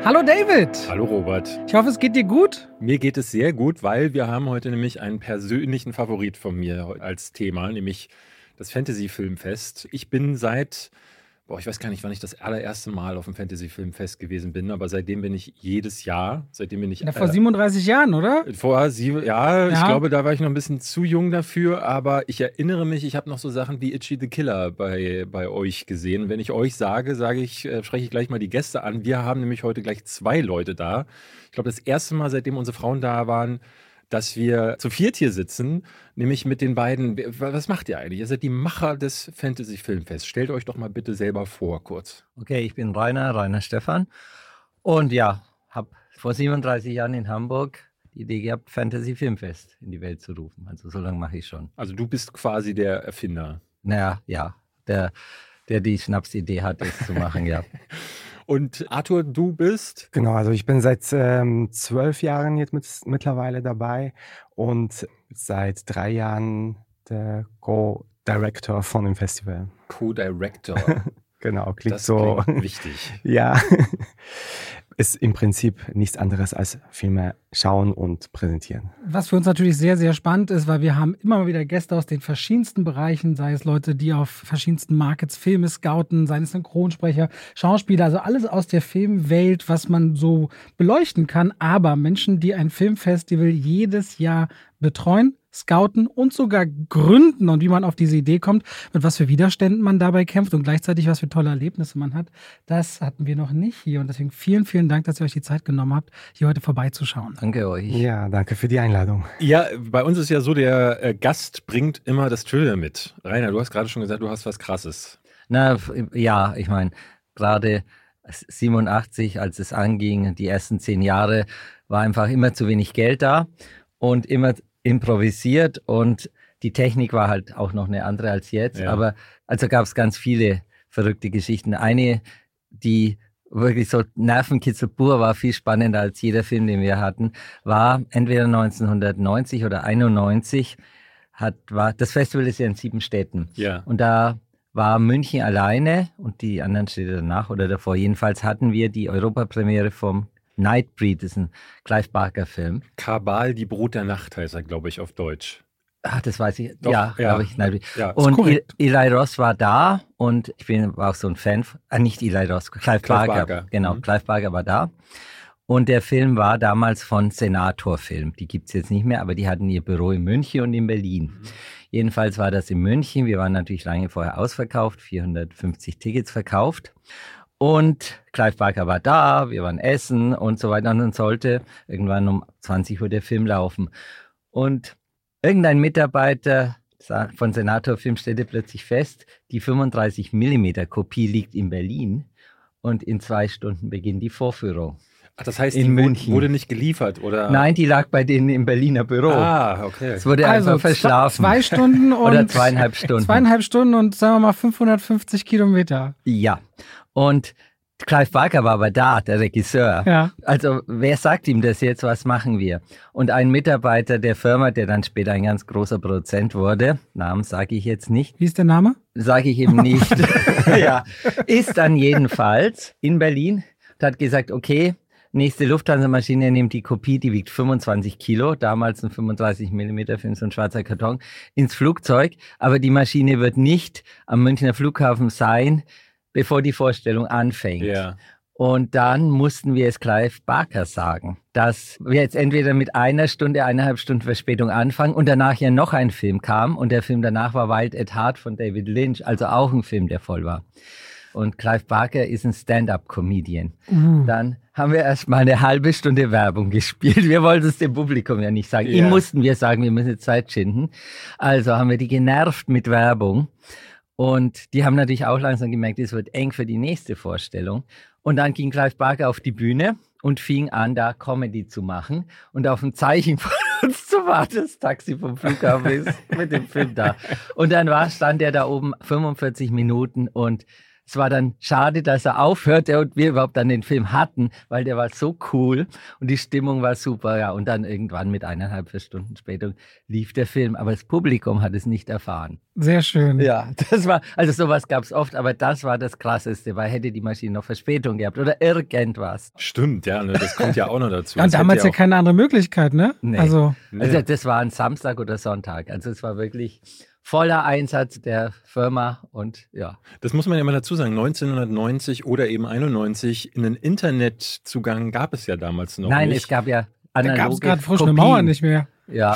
Hallo David. Hallo Robert. Ich hoffe, es geht dir gut. Mir geht es sehr gut, weil wir haben heute nämlich einen persönlichen Favorit von mir als Thema, nämlich das Fantasy-Filmfest. Ich bin ich weiß gar nicht, wann ich das allererste Mal auf dem Fantasy-Filmfest gewesen bin, aber seitdem bin ich jedes Jahr, Vor 37 Jahren, oder? Ich glaube, da war ich noch ein bisschen zu jung dafür, aber ich erinnere mich, ich habe noch so Sachen wie Itchy the Killer bei euch gesehen. Und wenn ich euch spreche ich gleich mal die Gäste an. Wir haben nämlich heute gleich 2 Leute da. Ich glaube, das erste Mal, seitdem unsere Frauen da waren, dass wir zu viert hier sitzen, nämlich mit den beiden. Was macht ihr eigentlich? Ihr seid die Macher des Fantasy-Filmfests. Stellt euch doch mal bitte selber vor, kurz. Okay, ich bin Rainer Stephan und ja, habe vor 37 Jahren in Hamburg die Idee gehabt, Fantasy-Filmfest in die Welt zu rufen. Also so lange mache ich schon. Also du bist quasi der Erfinder. Naja, ja, der die Schnapsidee hat, es zu machen, ja. Und Arthur, du bist? Genau, also ich bin seit 12 Jahren jetzt mittlerweile dabei und seit 3 Jahren der Co-Director von dem Festival. Co-Director. Genau, klingt das so. Klingt wichtig. Ja, ist im Prinzip nichts anderes als Filme schauen und präsentieren. Was für uns natürlich sehr, sehr spannend ist, weil wir haben immer mal wieder Gäste aus den verschiedensten Bereichen, sei es Leute, die auf verschiedensten Markets Filme scouten, sei es Synchronsprecher, Schauspieler, also alles aus der Filmwelt, was man so beleuchten kann, aber Menschen, die ein Filmfestival jedes Jahr betreuen, scouten und sogar gründen und wie man auf diese Idee kommt, mit was für Widerständen man dabei kämpft und gleichzeitig was für tolle Erlebnisse man hat, das hatten wir noch nicht hier und deswegen vielen, vielen Dank, dass ihr euch die Zeit genommen habt, hier heute vorbeizuschauen. Danke euch. Ja, danke für die Einladung. Ja, bei uns ist ja so, der Gast bringt immer das Trailer mit. Rainer, du hast gerade schon gesagt, du hast was Krasses. Na ja, ich meine, gerade 87, als es anging, die ersten 10 Jahre, war einfach immer zu wenig Geld da und immer improvisiert und die Technik war halt auch noch eine andere als jetzt, ja. Aber also gab es ganz viele verrückte Geschichten. Eine, die wirklich so Nervenkitzel pur war, viel spannender als jeder Film, den wir hatten, war entweder 1990 oder 91, das Festival ist ja in 7 Städten. Ja. Und da war München alleine und die anderen Städte danach oder davor. Jedenfalls hatten wir die Europapremiere vom Nightbreed, das ist ein Clive Barker-Film. Kabal, die Brut der Nacht heißt er, glaube ich, auf Deutsch. Ach, das weiß ich. Doch, ja. Glaube ich. Nightbreed. Ja, und Eli Roth war da und war auch so ein Fan. Nicht Eli Roth, Clive Barker. Genau, Clive Barker war da. Und der Film war damals von Senator Film. Die gibt es jetzt nicht mehr, aber die hatten ihr Büro in München und in Berlin. Jedenfalls war das in München. Wir waren natürlich lange vorher ausverkauft, 450 Tickets verkauft. Und Clive Barker war da, wir waren essen und so weiter. Und dann sollte irgendwann um 20 Uhr der Film laufen. Und irgendein Mitarbeiter von Senator Film stellte plötzlich fest, die 35mm Kopie liegt in Berlin und in 2 Stunden beginnt die Vorführung. Ach, das heißt, in die wurde nicht geliefert, oder? Nein, die lag bei denen im Berliner Büro. Ah, okay. Es wurde also einfach verschlafen. 2 Stunden und... Oder 2,5 Stunden. 2,5 Stunden und sagen wir mal 550 Kilometer. Ja, und Clive Barker war aber da, der Regisseur. Ja. Also wer sagt ihm das jetzt, was machen wir? Und ein Mitarbeiter der Firma, der dann später ein ganz großer Produzent wurde, Namen sage ich jetzt nicht. Wie ist der Name? Sage ich eben nicht. Ja, ist dann jedenfalls in Berlin und hat gesagt, okay, nächste Lufthansa-Maschine nimmt die Kopie, die wiegt 25 Kilo, damals ein 35mm Film, so ein schwarzer Karton, ins Flugzeug. Aber die Maschine wird nicht am Münchner Flughafen sein, bevor die Vorstellung anfängt. Ja. Und dann mussten wir es Clive Barker sagen, dass wir jetzt entweder mit 1 Stunde, 1,5 Stunden Verspätung anfangen und danach ja noch ein Film kam und der Film danach war Wild at Heart von David Lynch, also auch ein Film, der voll war. Und Clive Barker ist ein Stand-up-Comedian. Dann haben wir erst mal eine halbe Stunde Werbung gespielt. Wir wollten es dem Publikum ja nicht sagen. Ihm mussten wir sagen, wir müssen jetzt Zeit schinden. Also haben wir die genervt mit Werbung. Und die haben natürlich auch langsam gemerkt, es wird eng für die nächste Vorstellung. Und dann ging Clive Barker auf die Bühne und fing an, da Comedy zu machen. Und auf ein Zeichen von uns zu warten, das Taxi vom Flughafen ist mit dem Film da. Und dann stand er da oben 45 Minuten und es war dann schade, dass er aufhörte und wir überhaupt dann den Film hatten, weil der war so cool und die Stimmung war super. Ja, und dann irgendwann mit 1,5 Stunden später lief der Film, aber das Publikum hat es nicht erfahren. Sehr schön. Ja, das war, also sowas gab es oft, aber das war das Krasseste, weil hätte die Maschine noch Verspätung gehabt oder irgendwas. Stimmt, ja, ne, das kommt ja auch noch dazu. Ja, und damals ja keine andere Möglichkeit, ne? Nee. Also das war ein Samstag oder Sonntag, also es war wirklich voller Einsatz der Firma und ja. Das muss man ja mal dazu sagen, 1990 oder eben 91, einen Internetzugang gab es ja damals noch Nein, nicht. es gab ja da analoge gab es gerade frisch eine Kopien. Mauer nicht mehr. Ja.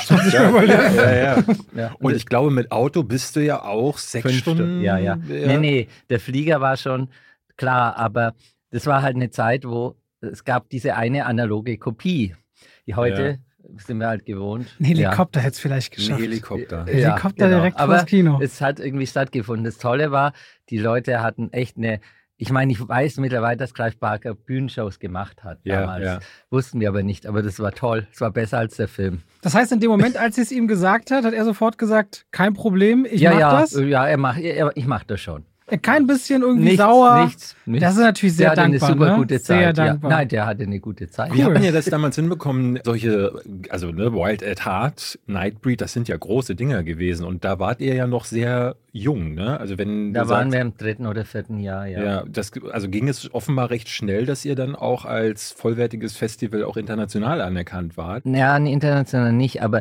Ja. Und ich glaube, mit Auto bist du ja auch 6 Stunden. Ja. Nee, der Flieger war schon klar, aber das war halt eine Zeit, wo es gab diese eine analoge Kopie. Die heute sind wir halt gewohnt. Ein Helikopter hätte es vielleicht geschafft. Ein Helikopter. Helikopter direkt vor das Kino. Es hat irgendwie stattgefunden. Das Tolle war, die Leute hatten echt ich meine, ich weiß mittlerweile, dass Clive Barker Bühnenshows gemacht hat damals. Ja. Wussten wir aber nicht, aber das war toll. Es war besser als der Film. Das heißt, in dem Moment, als sie es ihm gesagt hat er sofort gesagt, kein Problem, ich mach das? Ja, ich mach das schon. Kein bisschen irgendwie sauer. Nichts. Das ist natürlich sehr dankbar. Der hatte eine super gute Zeit. Sehr dankbar. Ja. Nein, der hatte eine gute Zeit. Wie habt ihr das damals hinbekommen? Wild at Heart, Nightbreed, das sind ja große Dinger gewesen. Und da wart ihr ja noch sehr jung, ne? Also da waren wir im 3. oder 4. Jahr, ja. Also ging es offenbar recht schnell, dass ihr dann auch als vollwertiges Festival auch international anerkannt wart? Ja, international nicht, aber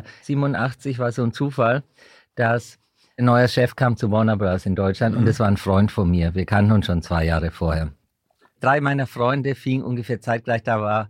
87 war so ein Zufall, dass ein neuer Chef kam zu Warner Bros. In Deutschland und das war ein Freund von mir. Wir kannten uns schon 2 Jahre vorher. 3 meiner Freunde fingen ungefähr zeitgleich, da war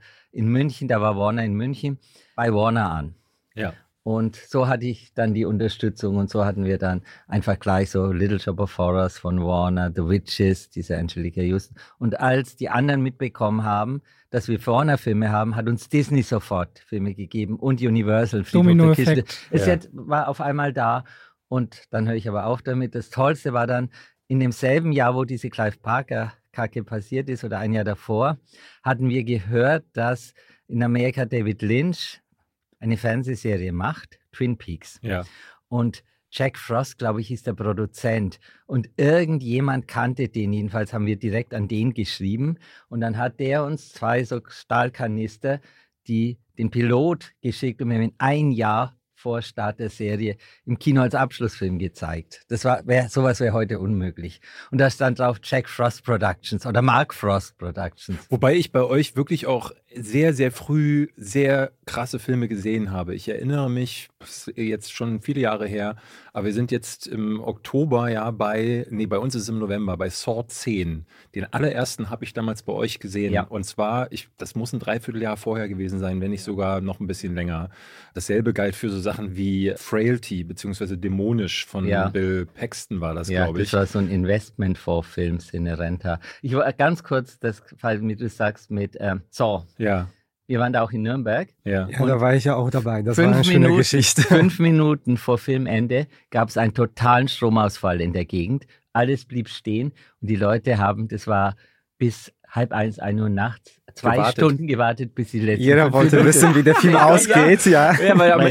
Warner in München, bei Warner an. Ja. Und so hatte ich dann die Unterstützung und so hatten wir dann einfach gleich so Little Shop of Horrors von Warner, The Witches, diese Angelica Houston. Und als die anderen mitbekommen haben, dass wir Warner-Filme haben, hat uns Disney sofort Filme gegeben und Universal. Domino-Effekt. Es war auf einmal da. Und dann höre ich aber auf damit. Das Tollste war dann, in demselben Jahr, wo diese Clive Barker-Kacke passiert ist oder ein Jahr davor, hatten wir gehört, dass in Amerika David Lynch eine Fernsehserie macht, Twin Peaks. Ja. Und Jack Frost, glaube ich, ist der Produzent. Und irgendjemand kannte den, jedenfalls haben wir direkt an den geschrieben. Und dann hat der uns 2 so Stahlkanister, den Pilot geschickt und wir haben in 1 Jahr vor Start der Serie im Kino als Abschlussfilm gezeigt. Sowas wäre heute unmöglich. Und da stand drauf Jack Frost Productions oder Mark Frost Productions. Wobei ich bei euch wirklich auch sehr, sehr früh sehr krasse Filme gesehen habe. Ich erinnere mich, das ist jetzt schon viele Jahre her, aber wir sind jetzt im Oktober bei uns ist es im November, bei Saw 10. Den allerersten habe ich damals bei euch gesehen. Ja. Und zwar, das muss ein Dreivierteljahr vorher gewesen sein, wenn nicht sogar noch ein bisschen länger. Dasselbe galt für so Sachen wie Frailty, beziehungsweise Dämonisch von Bill Paxton war das, glaube ich. Das war so ein Investment-Fonds-Film, Cinerenta. Ich war ganz kurz, das Fall, wie du sagst, mit Saw. Ja. Wir waren da auch in Nürnberg. Ja, da war ich ja auch dabei. Das war eine schöne Geschichte. 5 Minuten vor Filmende gab es einen totalen Stromausfall in der Gegend. Alles blieb stehen und die Leute das war bis 12:30, 1 Uhr nachts, 2 Stunden gewartet, bis die letzte. Jeder wollte wissen, wie der Film ausgeht, ja. Weil am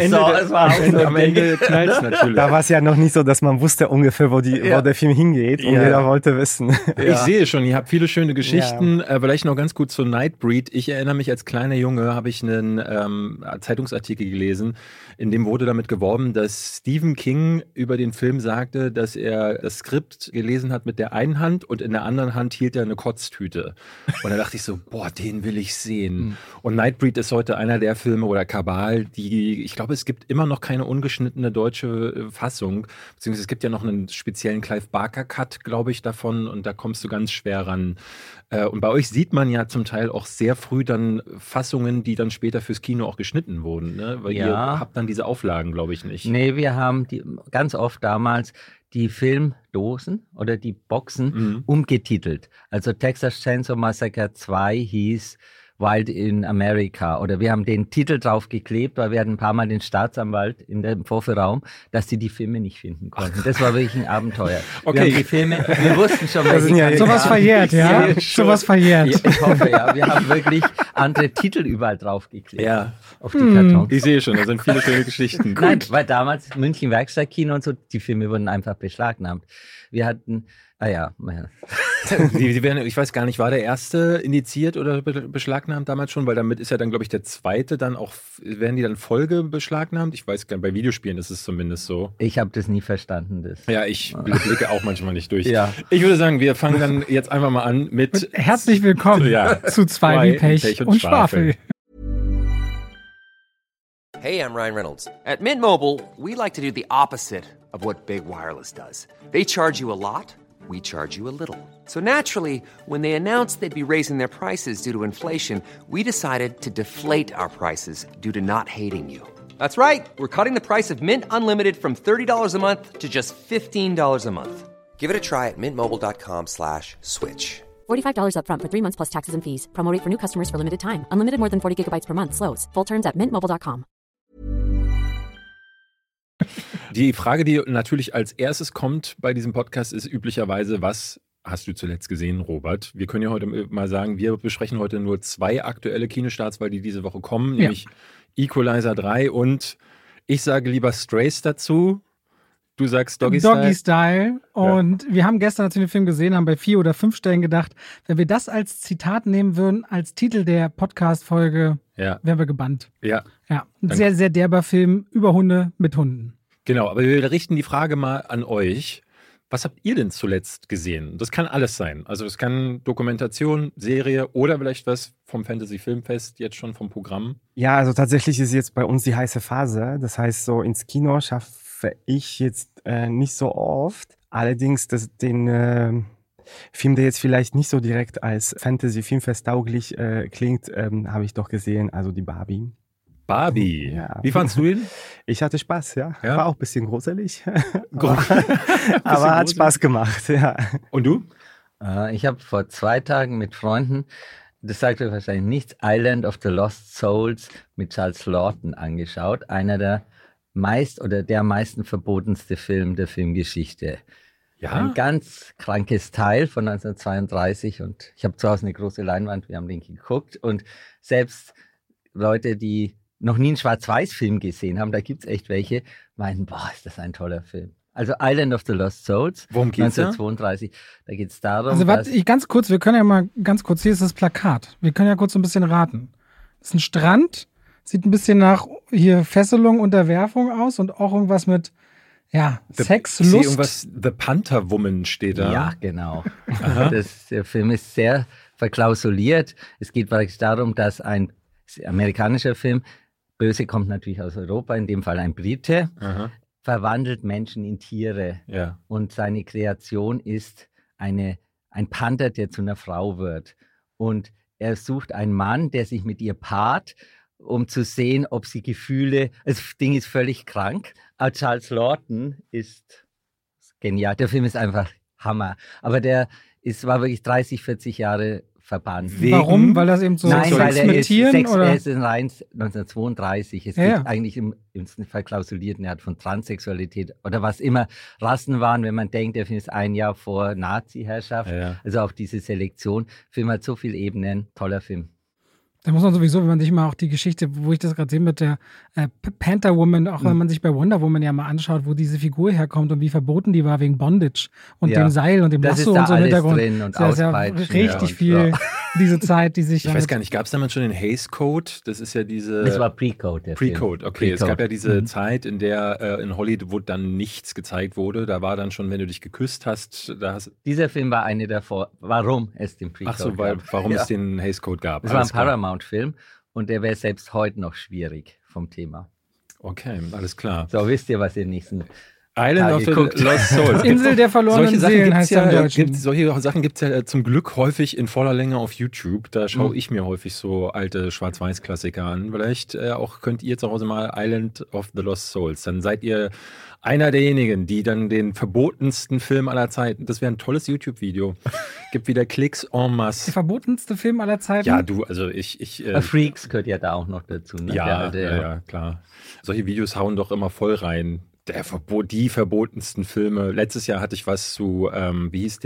Ende knallt es natürlich. Da war es ja noch nicht so, dass man wusste ungefähr, wo der Film hingeht und jeder wollte wissen. Ich sehe schon, ihr habt viele schöne Geschichten. Vielleicht noch ganz gut zu Nightbreed. Ich erinnere mich, als kleiner Junge habe ich einen Zeitungsartikel gelesen, in dem wurde damit geworben, dass Stephen King über den Film sagte, dass er das Skript gelesen hat mit der einen Hand und in der anderen Hand hielt er eine Kotztüte. Und da dachte ich so, den will ich sehen. Und Nightbreed ist heute einer der Filme oder Kabal, ich glaube, es gibt immer noch keine ungeschnittene deutsche Fassung, beziehungsweise es gibt ja noch einen speziellen Clive Barker Cut, glaube ich, davon und da kommst du ganz schwer ran. Und bei euch sieht man ja zum Teil auch sehr früh dann Fassungen, die dann später fürs Kino auch geschnitten wurden, ne? Weil ihr habt dann diese Auflagen, glaube ich, nicht. Nee, wir haben ganz oft damals die Filmdosen oder die Boxen umgetitelt. Also Texas Chainsaw Massacre 2 hieß Wild in America oder wir haben den Titel drauf geklebt, weil wir hatten ein paar Mal den Staatsanwalt in dem Vorführraum, dass sie die Filme nicht finden konnten. Das war wirklich ein Abenteuer. Okay. Wir haben die Filme, wir wussten schon, sowas verjährt, ja? Sowas verjährt. Ich hoffe, ja. Wir haben wirklich andere Titel überall drauf geklebt. Ja. Auf die Kartons. Ich sehe schon, da sind viele schöne Geschichten. Nein, weil damals München Werkstattkino und so, die Filme wurden einfach beschlagnahmt. Wir hatten Ah ja. Die werden, ich weiß gar nicht, war der erste indiziert oder beschlagnahmt damals schon? Weil damit ist ja dann, glaube ich, der zweite dann auch, werden die dann Folge beschlagnahmt? Ich weiß gar nicht, bei Videospielen ist es zumindest so. Ich habe das nie verstanden. Ja, ich blicke auch manchmal nicht durch. Ja. Ich würde sagen, wir fangen dann jetzt einfach mal an mit herzlich willkommen zu zwei wie Pech und Schwafel. Hey, I'm Ryan Reynolds. At Mint Mobile, we like to do the opposite of what Big Wireless does. They charge you a lot, we charge you a little. So naturally, when they announced they'd be raising their prices due to inflation, we decided to deflate our prices due to not hating you. That's right. We're cutting the price of Mint Unlimited from $30 a month to just $15 a month. Give it a try at mintmobile.com/switch. $45 up front for 3 months plus taxes and fees. Promo rate for new customers for limited time. Unlimited more than 40 gigabytes per month. Slows full terms at mintmobile.com. Die Frage, die natürlich als erstes kommt bei diesem Podcast, ist üblicherweise, was hast du zuletzt gesehen, Robert? Wir können ja heute mal sagen, wir besprechen heute nur 2 aktuelle Kinostarts, weil die diese Woche kommen, nämlich Equalizer 3 und ich sage lieber Strays dazu. Du sagst Doggy Style. Doggy Style. Und wir haben gestern, als wir den Film gesehen haben, bei 4 oder 5 Stellen gedacht, wenn wir das als Zitat nehmen würden, als Titel der Podcast-Folge, wären wir gebannt. Ja. Ein sehr, sehr derber Film über Hunde mit Hunden. Genau, aber wir richten die Frage mal an euch. Was habt ihr denn zuletzt gesehen? Das kann alles sein. Also es kann Dokumentation, Serie oder vielleicht was vom Fantasy-Filmfest, jetzt schon vom Programm. Ja, also tatsächlich ist jetzt bei uns die heiße Phase. Das heißt, so ins Kino schaffe ich jetzt nicht so oft. Allerdings den Film, der jetzt vielleicht nicht so direkt als Fantasy-Filmfest tauglich klingt, habe ich doch gesehen. Also die Barbie. Barbie. Ja. Wie fandst du ihn? Ich hatte Spaß, ja. War auch ein bisschen gruselig. Aber hat Spaß gemacht, ja. Und du? Ich habe vor 2 Tagen mit Freunden, das sagt euch wahrscheinlich nichts, Island of the Lost Souls mit Charles Laughton angeschaut. Einer der meisten verbotenste Film der Filmgeschichte. Ja. Ein ganz krankes Teil von 1932 und ich habe zu Hause eine große Leinwand, wir haben den geguckt und selbst Leute, die noch nie einen Schwarz-Weiß-Film gesehen haben, da gibt es echt welche, meinen, boah, ist das ein toller Film. Also Island of the Lost Souls, worum geht's 1932. Da geht es darum, also warte, ganz kurz, wir können ja mal ganz kurz, hier ist das Plakat. Wir können ja kurz so ein bisschen raten. Das ist ein Strand, sieht ein bisschen nach hier Fesselung, Unterwerfung aus und auch irgendwas mit Sex, Lust. Irgendwas, The Panther Woman steht da. Ja, genau. Der Film ist sehr verklausuliert. Es geht praktisch darum, dass ein amerikanischer Film, Böse kommt natürlich aus Europa, in dem Fall ein Brite, verwandelt Menschen in Tiere. Ja. Und seine Kreation ist ein Panther, der zu einer Frau wird. Und er sucht einen Mann, der sich mit ihr paart, um zu sehen, ob sie Gefühle, das Ding ist völlig krank. Aber Charles Laughton ist genial. Der Film ist einfach Hammer. Aber war wirklich 30, 40 Jahre verbannt. Warum? Weil das eben so Nein, weil er mit ist Tieren, oder? Er ist in 1932. Es geht eigentlich im verklausulierten, er hat von Transsexualität oder was immer Rassen waren, wenn man denkt, der Film ist ein Jahr vor Nazi-Herrschaft. Ja. Also auch diese Selektion. Film hat so viele Ebenen. Toller Film. Da muss man sowieso, wenn man sich mal auch die Geschichte, wo ich das gerade sehe mit der Panther Woman, auch wenn man sich bei Wonder Woman ja mal anschaut, wo diese Figur herkommt und wie verboten die war wegen Bondage und dem Seil und dem Lasso und so im Hintergrund. Drin und das ist ja richtig viel diese Zeit, die sich... Ich weiß gar nicht, gab es damals schon den Hays Code? Das ist ja diese... Das war Pre-Code. Pre-Code, okay. Es gab ja diese Zeit, in der in Hollywood dann nichts gezeigt wurde. Da war dann schon, wenn du dich geküsst hast... Dieser Film war eine davor. Warum es den Pre-Code gab. Warum es den Hays Code gab. Das war ein Paramount-Film und der wäre selbst heute noch schwierig vom Thema. Okay, alles klar. So, wisst ihr, was ihr nächsten Island of the Lost Souls. Insel der verlorenen Seelen heißt ja im Deutschen. Solche Sachen gibt es ja zum Glück häufig in voller Länge auf YouTube. Da schaue ich mir häufig so alte Schwarz-Weiß-Klassiker an. Vielleicht auch könnt ihr zu Hause mal Island of the Lost Souls. Dann seid ihr einer derjenigen, die dann den verbotensten Film aller Zeiten, das wäre ein tolles YouTube-Video, gibt wieder Klicks en masse. Der verbotenste Film aller Zeiten? Ja, also Freaks gehört ja da auch noch dazu. Ne? Ja, klar. Solche Videos hauen doch immer voll rein. Die verbotensten Filme. Letztes Jahr hatte ich was zu, wie hieß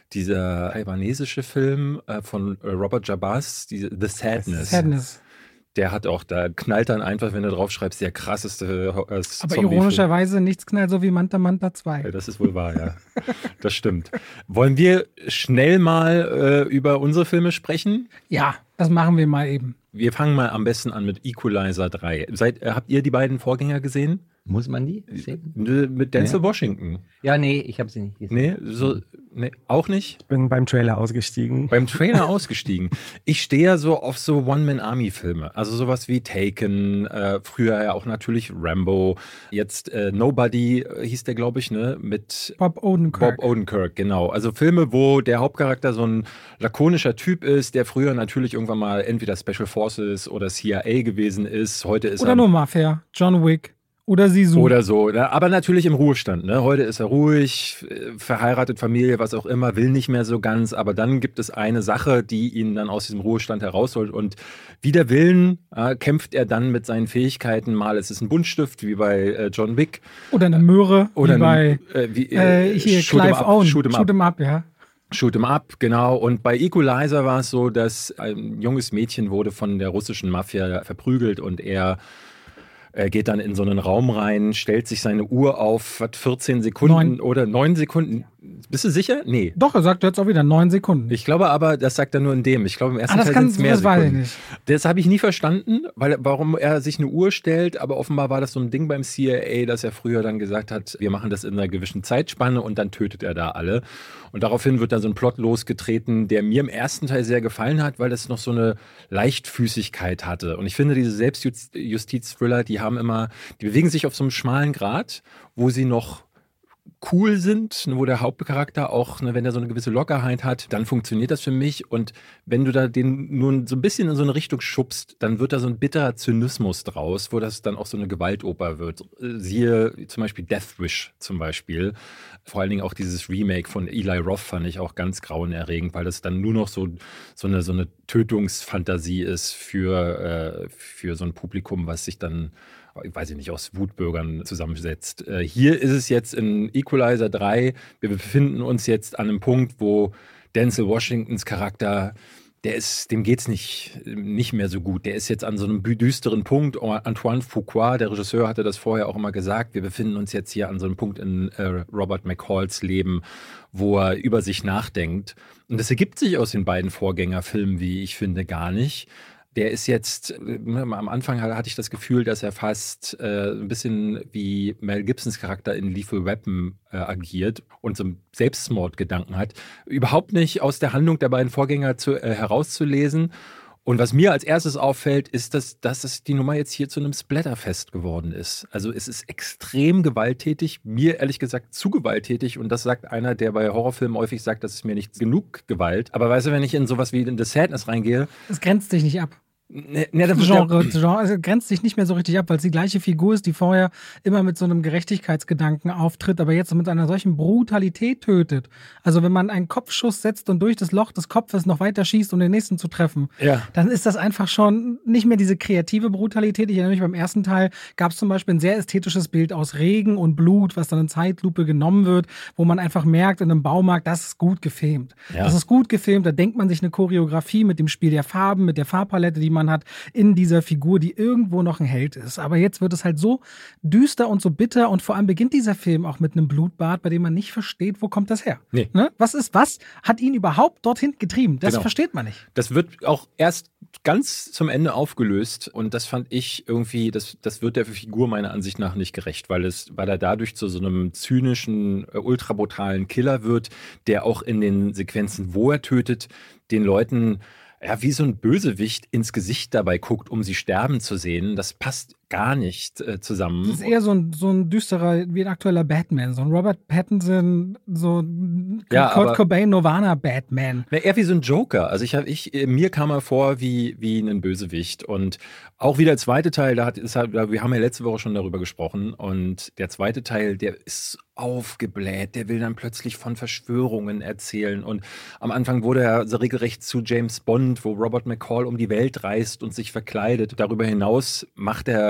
dieser albanesische Film von Robert Jabaz, The Sadness. Der hat auch, da knallt dann einfach, wenn du draufschreibst, der krasseste Aber ironischerweise nichts knallt so wie Manta Manta 2. Ja, das ist wohl wahr, ja. Das stimmt. Wollen wir schnell mal über unsere Filme sprechen? Ja, das machen wir mal eben. Wir fangen mal am besten an mit Equalizer 3. Habt ihr die beiden Vorgänger gesehen? Muss man die sehen? Mit Denzel Washington. Ja, nee, ich habe sie nicht gesehen. Nee, auch nicht? Ich bin beim Trailer ausgestiegen. Beim Trailer ausgestiegen. Ich stehe ja so auf so One-Man-Army-Filme. Also sowas wie Taken, früher ja auch natürlich Rambo. Jetzt Nobody hieß der, glaube ich, ne? Mit Bob Odenkirk. Bob Odenkirk, genau. Also Filme, wo der Hauptcharakter so ein lakonischer Typ ist, der früher natürlich irgendwann mal entweder Special Forces oder CIA gewesen ist. Heute ist Oder nur Mafia, John Wick. Oder Sisu. Oder so, ne? Aber natürlich im Ruhestand. Ne? Heute ist er ruhig, verheiratet, Familie, was auch immer, will nicht mehr so ganz. Aber dann gibt es eine Sache, die ihn dann aus diesem Ruhestand herausholt. Und wider Willen kämpft er dann mit seinen Fähigkeiten. Mal ist es ein Buntstift, wie bei John Wick. Oder eine Möhre, oder wie bei hier Clive Owen. Shoot 'em up, ja. Shoot 'em up, genau. Und bei Equalizer war es so, dass ein junges Mädchen wurde von der russischen Mafia verprügelt und er geht dann in so einen Raum rein, stellt sich seine Uhr auf 14 Sekunden oder 9 Sekunden. Bist du sicher? Nee. Doch, er sagt jetzt auch wieder 9 Sekunden. Ich glaube aber, das sagt er nur in dem. Ich glaube, im ersten Teil sind es mehr Sekunden. Weiß ich nicht. Das habe ich nie verstanden, warum er sich eine Uhr stellt. Aber offenbar war das so ein Ding beim CIA, dass er früher dann gesagt hat, wir machen das in einer gewissen Zeitspanne und dann tötet er da alle. Und daraufhin wird dann so ein Plot losgetreten, der mir im ersten Teil sehr gefallen hat, weil es noch so eine Leichtfüßigkeit hatte. Und ich finde, diese Selbstjustiz-Thriller, die bewegen sich auf so einem schmalen Grat, wo sie noch cool sind, wo der Hauptcharakter auch, wenn er so eine gewisse Lockerheit hat, dann funktioniert das für mich. Und wenn du da den nun so ein bisschen in so eine Richtung schubst, dann wird da so ein bitterer Zynismus draus, wo das dann auch so eine Gewaltoper wird. Siehe zum Beispiel Death Wish zum Beispiel. Vor allen Dingen auch dieses Remake von Eli Roth fand ich auch ganz grauenerregend, weil das dann nur noch so eine Tötungsfantasie ist für so ein Publikum, was sich dann, ich weiß nicht, aus Wutbürgern zusammensetzt. Hier ist es jetzt in Equalizer 3, wir befinden uns jetzt an einem Punkt, wo Denzel Washingtons Charakter, dem geht's nicht mehr so gut. Der ist jetzt an so einem düsteren Punkt. Antoine Fuqua, der Regisseur, hatte das vorher auch immer gesagt. Wir befinden uns jetzt hier an so einem Punkt in Robert McCalls Leben, wo er über sich nachdenkt. Und das ergibt sich aus den beiden Vorgängerfilmen, wie ich finde, gar nicht. Der ist jetzt, am Anfang hatte ich das Gefühl, dass er fast ein bisschen wie Mel Gibsons Charakter in Lethal Weapon agiert und so einen Selbstmordgedanken hat. Überhaupt nicht aus der Handlung der beiden Vorgänger herauszulesen. Und was mir als erstes auffällt, ist, dass die Nummer jetzt hier zu einem Splatterfest geworden ist. Also es ist extrem gewalttätig, mir ehrlich gesagt zu gewalttätig. Und das sagt einer, der bei Horrorfilmen häufig sagt, das ist mir nicht genug Gewalt. Aber weißt du, wenn ich in sowas wie in The Sadness reingehe... Es grenzt dich nicht ab. Das Genre also grenzt sich nicht mehr so richtig ab, weil es die gleiche Figur ist, die vorher immer mit so einem Gerechtigkeitsgedanken auftritt, aber jetzt mit einer solchen Brutalität tötet. Also wenn man einen Kopfschuss setzt und durch das Loch des Kopfes noch weiter schießt, um den nächsten zu treffen, dann ist das einfach schon nicht mehr diese kreative Brutalität. Ich erinnere mich, beim ersten Teil gab es zum Beispiel ein sehr ästhetisches Bild aus Regen und Blut, was dann in Zeitlupe genommen wird, wo man einfach merkt in einem Baumarkt, das ist gut gefilmt. Ja. Das ist gut gefilmt, da denkt man sich eine Choreografie mit dem Spiel der Farben, mit der Farbpalette, die man hat, in dieser Figur, die irgendwo noch ein Held ist. Aber jetzt wird es halt so düster und so bitter und vor allem beginnt dieser Film auch mit einem Blutbad, bei dem man nicht versteht, wo kommt das her? Nee. Ne? Was hat ihn überhaupt dorthin getrieben? Das versteht man nicht. Das wird auch erst ganz zum Ende aufgelöst und das fand ich irgendwie, das wird der Figur meiner Ansicht nach nicht gerecht, weil er dadurch zu so einem zynischen, ultrabrutalen Killer wird, der auch in den Sequenzen, wo er tötet, den Leuten wie so ein Bösewicht ins Gesicht dabei guckt, um sie sterben zu sehen. Das passt gar nicht zusammen. Das ist eher so ein düsterer, wie ein aktueller Batman. So ein Robert Pattinson, so ein Kurt Cobain, Nirvana Batman. Eher wie so ein Joker. Also mir kam er vor wie ein Bösewicht. Und auch wie der zweite Teil, wir haben ja letzte Woche schon darüber gesprochen. Und der zweite Teil, der ist aufgebläht. Der will dann plötzlich von Verschwörungen erzählen. Und am Anfang wurde er so regelrecht zu James Bond, wo Robert McCall um die Welt reist und sich verkleidet. Darüber hinaus macht er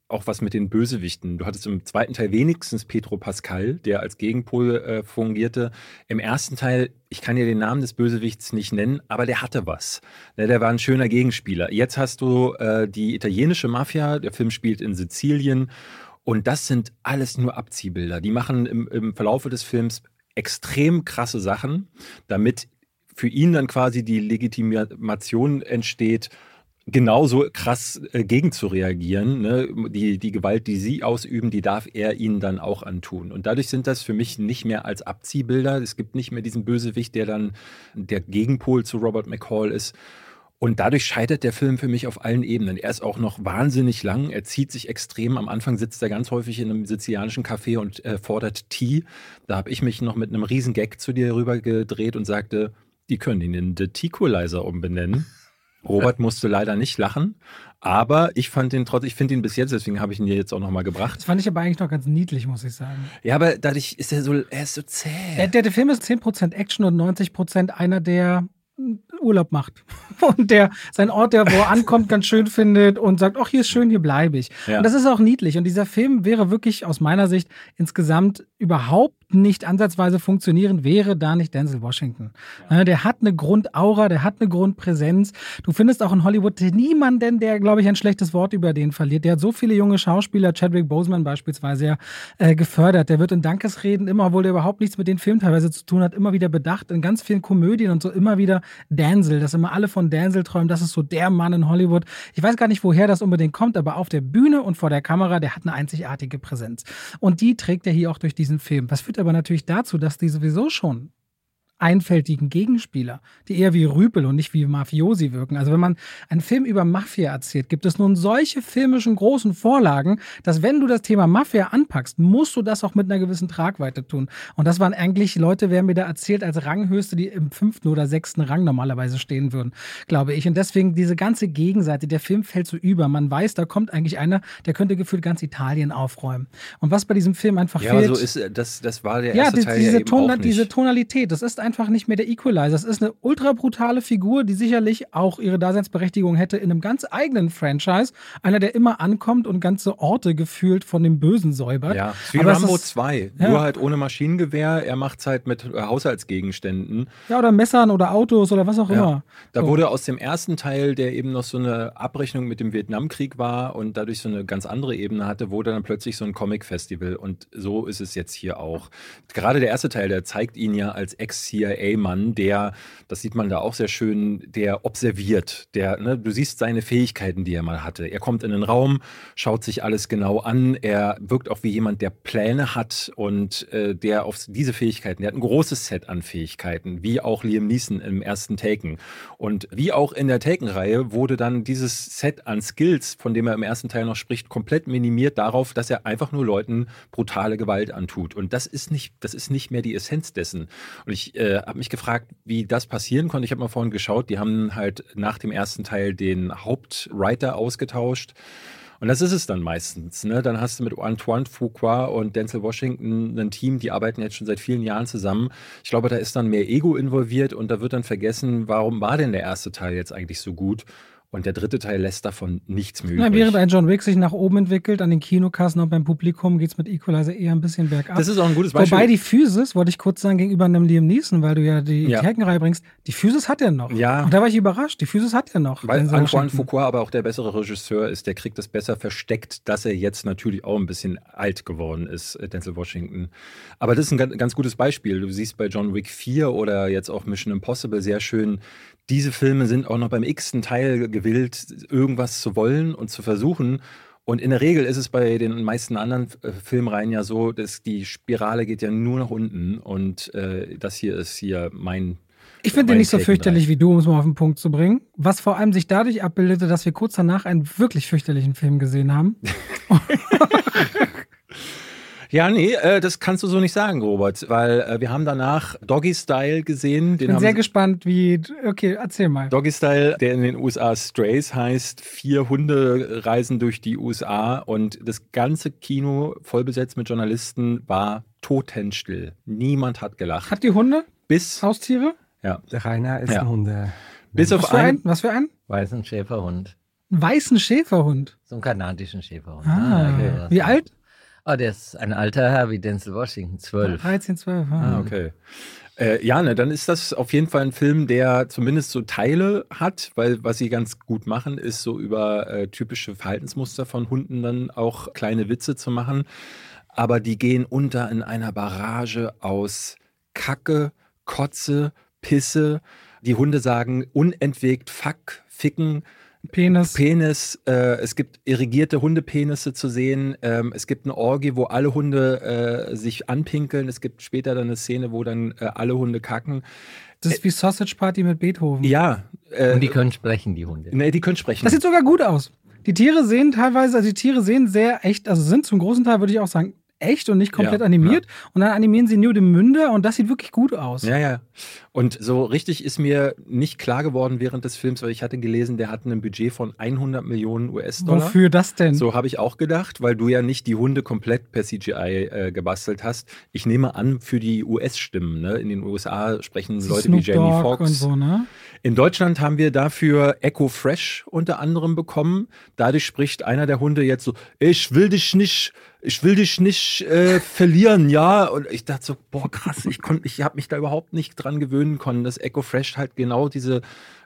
auch was mit den Bösewichten. Du hattest im zweiten Teil wenigstens Pedro Pascal, der als Gegenpol fungierte. Im ersten Teil, ich kann dir den Namen des Bösewichts nicht nennen, aber der hatte was. Der war ein schöner Gegenspieler. Jetzt hast du die italienische Mafia, der Film spielt in Sizilien und das sind alles nur Abziehbilder. Die machen im Verlaufe des Films extrem krasse Sachen, damit für ihn dann quasi die Legitimation entsteht, genauso krass gegen zu reagieren. Ne? Die Gewalt, die sie ausüben, die darf er ihnen dann auch antun. Und dadurch sind das für mich nicht mehr als Abziehbilder. Es gibt nicht mehr diesen Bösewicht, der dann der Gegenpol zu Robert McCall ist. Und dadurch scheitert der Film für mich auf allen Ebenen. Er ist auch noch wahnsinnig lang. Er zieht sich extrem. Am Anfang sitzt er ganz häufig in einem sizilianischen Café und fordert Tee. Da habe ich mich noch mit einem riesen Gag zu dir rüber gedreht und sagte, die können ihn in The Tequilizer umbenennen. Robert musste leider nicht lachen, aber ich finde ihn bis jetzt, deswegen habe ich ihn dir jetzt auch nochmal gebracht. Das fand ich aber eigentlich noch ganz niedlich, muss ich sagen. Ja, aber dadurch ist er ist so zäh. Der Film ist 10% Action und 90% einer, der Urlaub macht und der seinen Ort, wo er ankommt, ganz schön findet und sagt, ach, hier ist schön, hier bleibe ich. Ja. Und das ist auch niedlich. Und dieser Film wäre wirklich aus meiner Sicht insgesamt überhaupt nicht ansatzweise funktionieren, wäre da nicht Denzel Washington. Ja. Der hat eine Grundaura, der hat eine Grundpräsenz. Du findest auch in Hollywood niemanden, der, glaube ich, ein schlechtes Wort über den verliert. Der hat so viele junge Schauspieler, Chadwick Boseman beispielsweise, gefördert. Der wird in Dankesreden immer, obwohl der überhaupt nichts mit den Filmen teilweise zu tun hat, immer wieder bedacht. In ganz vielen Komödien und so immer wieder Denzel, dass immer alle von Denzel träumen, das ist so der Mann in Hollywood. Ich weiß gar nicht, woher das unbedingt kommt, aber auf der Bühne und vor der Kamera, der hat eine einzigartige Präsenz. Und die trägt er hier auch durch diesen Film. Was führt aber natürlich dazu, dass die sowieso schon einfältigen Gegenspieler, die eher wie Rüpel und nicht wie Mafiosi wirken. Also wenn man einen Film über Mafia erzählt, gibt es nun solche filmischen großen Vorlagen, dass wenn du das Thema Mafia anpackst, musst du das auch mit einer gewissen Tragweite tun. Und das waren eigentlich Leute, wer mir da erzählt, als Ranghöchste, die im 5. oder 6. Rang normalerweise stehen würden, glaube ich. Und deswegen diese ganze Gegenseite, der Film fällt so über. Man weiß, da kommt eigentlich einer, der könnte gefühlt ganz Italien aufräumen. Und was bei diesem Film einfach fehlt... Ja, so ist das war der erste Teil diese ja eben auch nicht. Diese Tonalität, das ist einfach nicht mehr der Equalizer. Das ist eine ultra brutale Figur, die sicherlich auch ihre Daseinsberechtigung hätte in einem ganz eigenen Franchise. Einer, der immer ankommt und ganze Orte gefühlt von dem Bösen säubert. Ja, wie Rambo 2. Ja. Nur halt ohne Maschinengewehr. Er macht es halt mit Haushaltsgegenständen. Ja, oder Messern oder Autos oder was auch immer. Da wurde aus dem ersten Teil, der eben noch so eine Abrechnung mit dem Vietnamkrieg war und dadurch so eine ganz andere Ebene hatte, wurde dann plötzlich so ein Comic-Festival. Und so ist es jetzt hier auch. Gerade der erste Teil, der zeigt ihn ja als Ex-CIA-Mann, der, das sieht man da auch sehr schön, der observiert, du siehst seine Fähigkeiten, die er mal hatte. Er kommt in den Raum, schaut sich alles genau an, er wirkt auch wie jemand, der Pläne hat und der auf diese Fähigkeiten, der hat ein großes Set an Fähigkeiten, wie auch Liam Neeson im ersten Taken. Und wie auch in der Taken-Reihe wurde dann dieses Set an Skills, von dem er im ersten Teil noch spricht, komplett minimiert darauf, dass er einfach nur Leuten brutale Gewalt antut. Und das ist nicht mehr die Essenz dessen. Und ich habe mich gefragt, wie das passieren konnte. Ich habe mal vorhin geschaut, die haben halt nach dem ersten Teil den Hauptwriter ausgetauscht. Und das ist es dann meistens. Ne? Dann hast du mit Antoine Fuqua und Denzel Washington ein Team, die arbeiten jetzt schon seit vielen Jahren zusammen. Ich glaube, da ist dann mehr Ego involviert und da wird dann vergessen, warum war denn der erste Teil jetzt eigentlich so gut? Und der dritte Teil lässt davon nichts mehr übrig. Während ein John Wick sich nach oben entwickelt, an den Kinokassen und beim Publikum geht es mit Equalizer eher ein bisschen bergab. Das ist auch ein gutes Beispiel. Wobei die Physis, wollte ich kurz sagen, gegenüber einem Liam Neeson, weil du ja die Taken-Reihe bringst, die Physis hat er noch. Ja. Und da war ich überrascht, die Physis hat er noch. Weil Antoine Fuqua aber auch der bessere Regisseur ist, der kriegt das besser versteckt, dass er jetzt natürlich auch ein bisschen alt geworden ist, Denzel Washington. Aber das ist ein ganz gutes Beispiel. Du siehst bei John Wick 4 oder jetzt auch Mission Impossible sehr schön, diese Filme sind auch noch beim x-ten Teil gewillt, irgendwas zu wollen und zu versuchen. Und in der Regel ist es bei den meisten anderen Filmreihen ja so, dass die Spirale geht ja nur nach unten. Und das hier ist hier mein... Ich finde den nicht so fürchterlich wie du, um es mal auf den Punkt zu bringen. Was vor allem sich dadurch abbildete, dass wir kurz danach einen wirklich fürchterlichen Film gesehen haben. Ja, nee, das kannst du so nicht sagen, Robert, weil wir haben danach Doggy Style gesehen. Ich bin sehr gespannt, okay, erzähl mal. Doggy Style, der in den USA Strays heißt, 4 Hunde reisen durch die USA und das ganze Kino, voll besetzt mit Journalisten, war totenstill. Niemand hat gelacht. Hat die Hunde? Haustiere? Ja. Der Rainer ist ein Hunde. Bis auf Was für ein? Weißen Schäferhund. Einen weißen Schäferhund? So einen kanadischen Schäferhund. Okay. Wie alt? Der ist ein alter Herr wie Denzel Washington, 12. 13, 12. Okay. Dann ist das auf jeden Fall ein Film, der zumindest so Teile hat, weil was sie ganz gut machen, ist so über typische Verhaltensmuster von Hunden dann auch kleine Witze zu machen. Aber die gehen unter in einer Barrage aus Kacke, Kotze, Pisse. Die Hunde sagen unentwegt Fuck, Ficken, Penis. Es gibt irrigierte Hundepenisse zu sehen. Es gibt eine Orgie, wo alle Hunde sich anpinkeln. Es gibt später dann eine Szene, wo dann alle Hunde kacken. Das ist wie Sausage Party mit Beethoven. Ja. Und die können sprechen, die Hunde. Nee, die können sprechen. Das sieht sogar gut aus. Die Tiere sehen sehr echt, also sind zum großen Teil, würde ich auch sagen, echt und nicht komplett animiert. Ja. Und dann animieren sie nur die Münder und das sieht wirklich gut aus. Ja. Und so richtig ist mir nicht klar geworden während des Films, weil ich hatte gelesen, der hat ein Budget von 100 Millionen US-Dollar. Wofür das denn? So habe ich auch gedacht, weil du ja nicht die Hunde komplett per CGI gebastelt hast. Ich nehme an, für die US-Stimmen. Ne? In den USA sprechen Leute Snoop wie Jamie Dogg Foxx. und so, ne? In Deutschland haben wir dafür Echo Fresh unter anderem bekommen. Dadurch spricht einer der Hunde jetzt so, ich will dich nicht verlieren, ja. Und ich dachte so, boah, krass, ich habe mich da überhaupt nicht dran gewöhnen können, dass Echo Fresh halt genau diese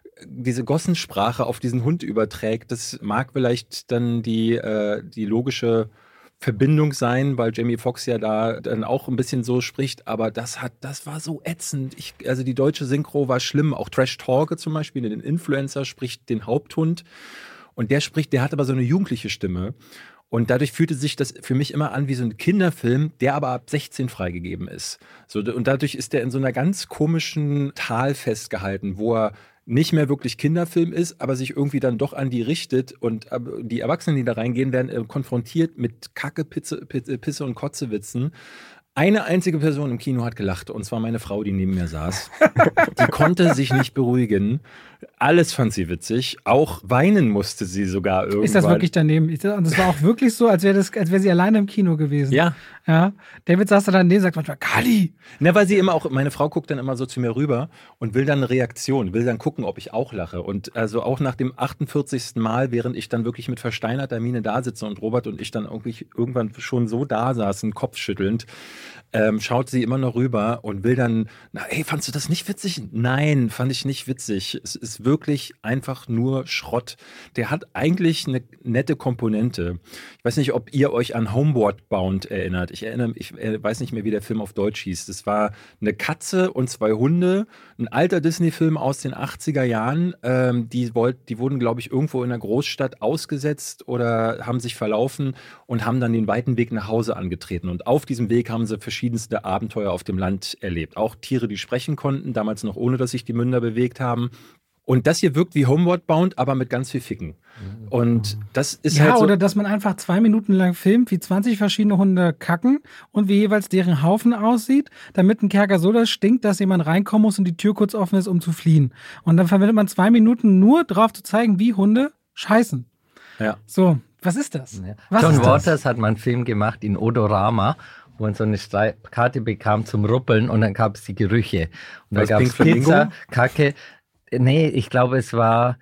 Gossensprache auf diesen Hund überträgt. Das mag vielleicht dann die logische Verbindung sein, weil Jamie Foxx ja da dann auch ein bisschen so spricht, aber das war so ätzend. Also die deutsche Synchro war schlimm. Auch Trash Talker zum Beispiel, den Influencer spricht den Haupthund und der hat aber so eine jugendliche Stimme. Und dadurch fühlte sich das für mich immer an wie so ein Kinderfilm, der aber ab 16 freigegeben ist. So, und dadurch ist der in so einer ganz komischen Tal festgehalten, wo er nicht mehr wirklich Kinderfilm ist, aber sich irgendwie dann doch an die richtet. Und die Erwachsenen, die da reingehen, werden konfrontiert mit Kacke, Pisse und Kotzewitzen. Eine einzige Person im Kino hat gelacht, und zwar meine Frau, die neben mir saß. Die konnte sich nicht beruhigen. Alles fand sie witzig. Auch weinen musste sie sogar irgendwann. Ist das wirklich daneben? Und es war auch wirklich so, als wäre sie alleine im Kino gewesen. Ja. David saß da daneben und sagt manchmal, Kali! Ne, weil meine Frau guckt dann immer so zu mir rüber und will dann eine Reaktion, will dann gucken, ob ich auch lache. Und also auch nach dem 48. Mal, während ich dann wirklich mit versteinerter Miene da sitze und Robert und ich dann irgendwann schon so da saßen, kopfschüttelnd, schaut sie immer noch rüber und will dann, fandst du das nicht witzig? Nein, fand ich nicht witzig. Es ist wirklich einfach nur Schrott. Der hat eigentlich eine nette Komponente. Ich weiß nicht, ob ihr euch an Homeward Bound erinnert. Ich weiß nicht mehr, wie der Film auf Deutsch hieß. Das war eine Katze und zwei Hunde. Ein alter Disney-Film aus den 80er Jahren. Die wurden, glaube ich, irgendwo in einer Großstadt ausgesetzt oder haben sich verlaufen und haben dann den weiten Weg nach Hause angetreten. Und auf diesem Weg haben sie verschiedenste Abenteuer auf dem Land erlebt. Auch Tiere, die sprechen konnten, damals noch ohne, dass sich die Münder bewegt haben. Und das hier wirkt wie Homeward Bound, aber mit ganz viel Ficken. Und das ist halt so. Oder dass man einfach 2 Minuten lang filmt, wie 20 verschiedene Hunde kacken und wie jeweils deren Haufen aussieht, damit ein Kerker so das stinkt, dass jemand reinkommen muss und die Tür kurz offen ist, um zu fliehen. Und dann verwendet man 2 Minuten nur drauf zu zeigen, wie Hunde scheißen. Ja. So, was ist das? Ja. John Waters hat mal einen Film gemacht in Odorama, wo man so eine Karte bekam zum Ruppeln und dann gab es die Gerüche. Und da gab es Pizza, Kacke. Nee, ich glaube, es war,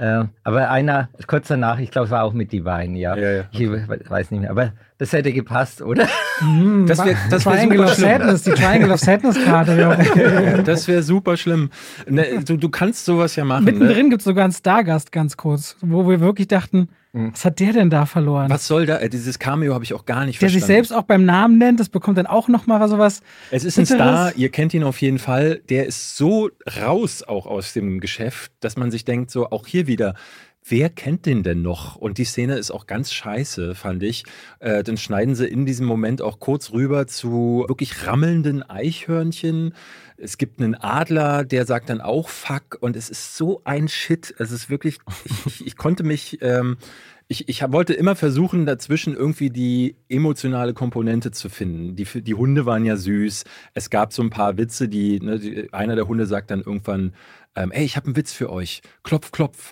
aber kurz danach, ich glaube, es war auch mit Divine, ja. Ich weiß nicht mehr, aber das hätte gepasst, oder? Das Triangle of Sadness, die Triangle of Sadness-Karte. Das wäre super schlimm. Ne, du kannst sowas ja machen. Mittendrin gibt es sogar einen Stargast, ganz kurz, wo wir wirklich dachten, was hat der denn da verloren? Was soll da? Dieses Cameo habe ich auch gar nicht verstanden. Der sich selbst auch beim Namen nennt, das bekommt dann auch nochmal sowas. Es ist ein Star, ihr kennt ihn auf jeden Fall. Der ist so raus auch aus dem Geschäft, dass man sich denkt, so auch hier wieder, wer kennt den denn noch? Und die Szene ist auch ganz scheiße, fand ich. Dann schneiden sie in diesem Moment auch kurz rüber zu wirklich rammelnden Eichhörnchen. Es gibt einen Adler, der sagt dann auch Fuck. Und es ist so ein Shit. Es ist wirklich, ich konnte mich, ich wollte immer versuchen, dazwischen irgendwie die emotionale Komponente zu finden. Die Hunde waren ja süß. Es gab so ein paar Witze, einer der Hunde sagt dann irgendwann, ey, ich habe einen Witz für euch. Klopf, klopf.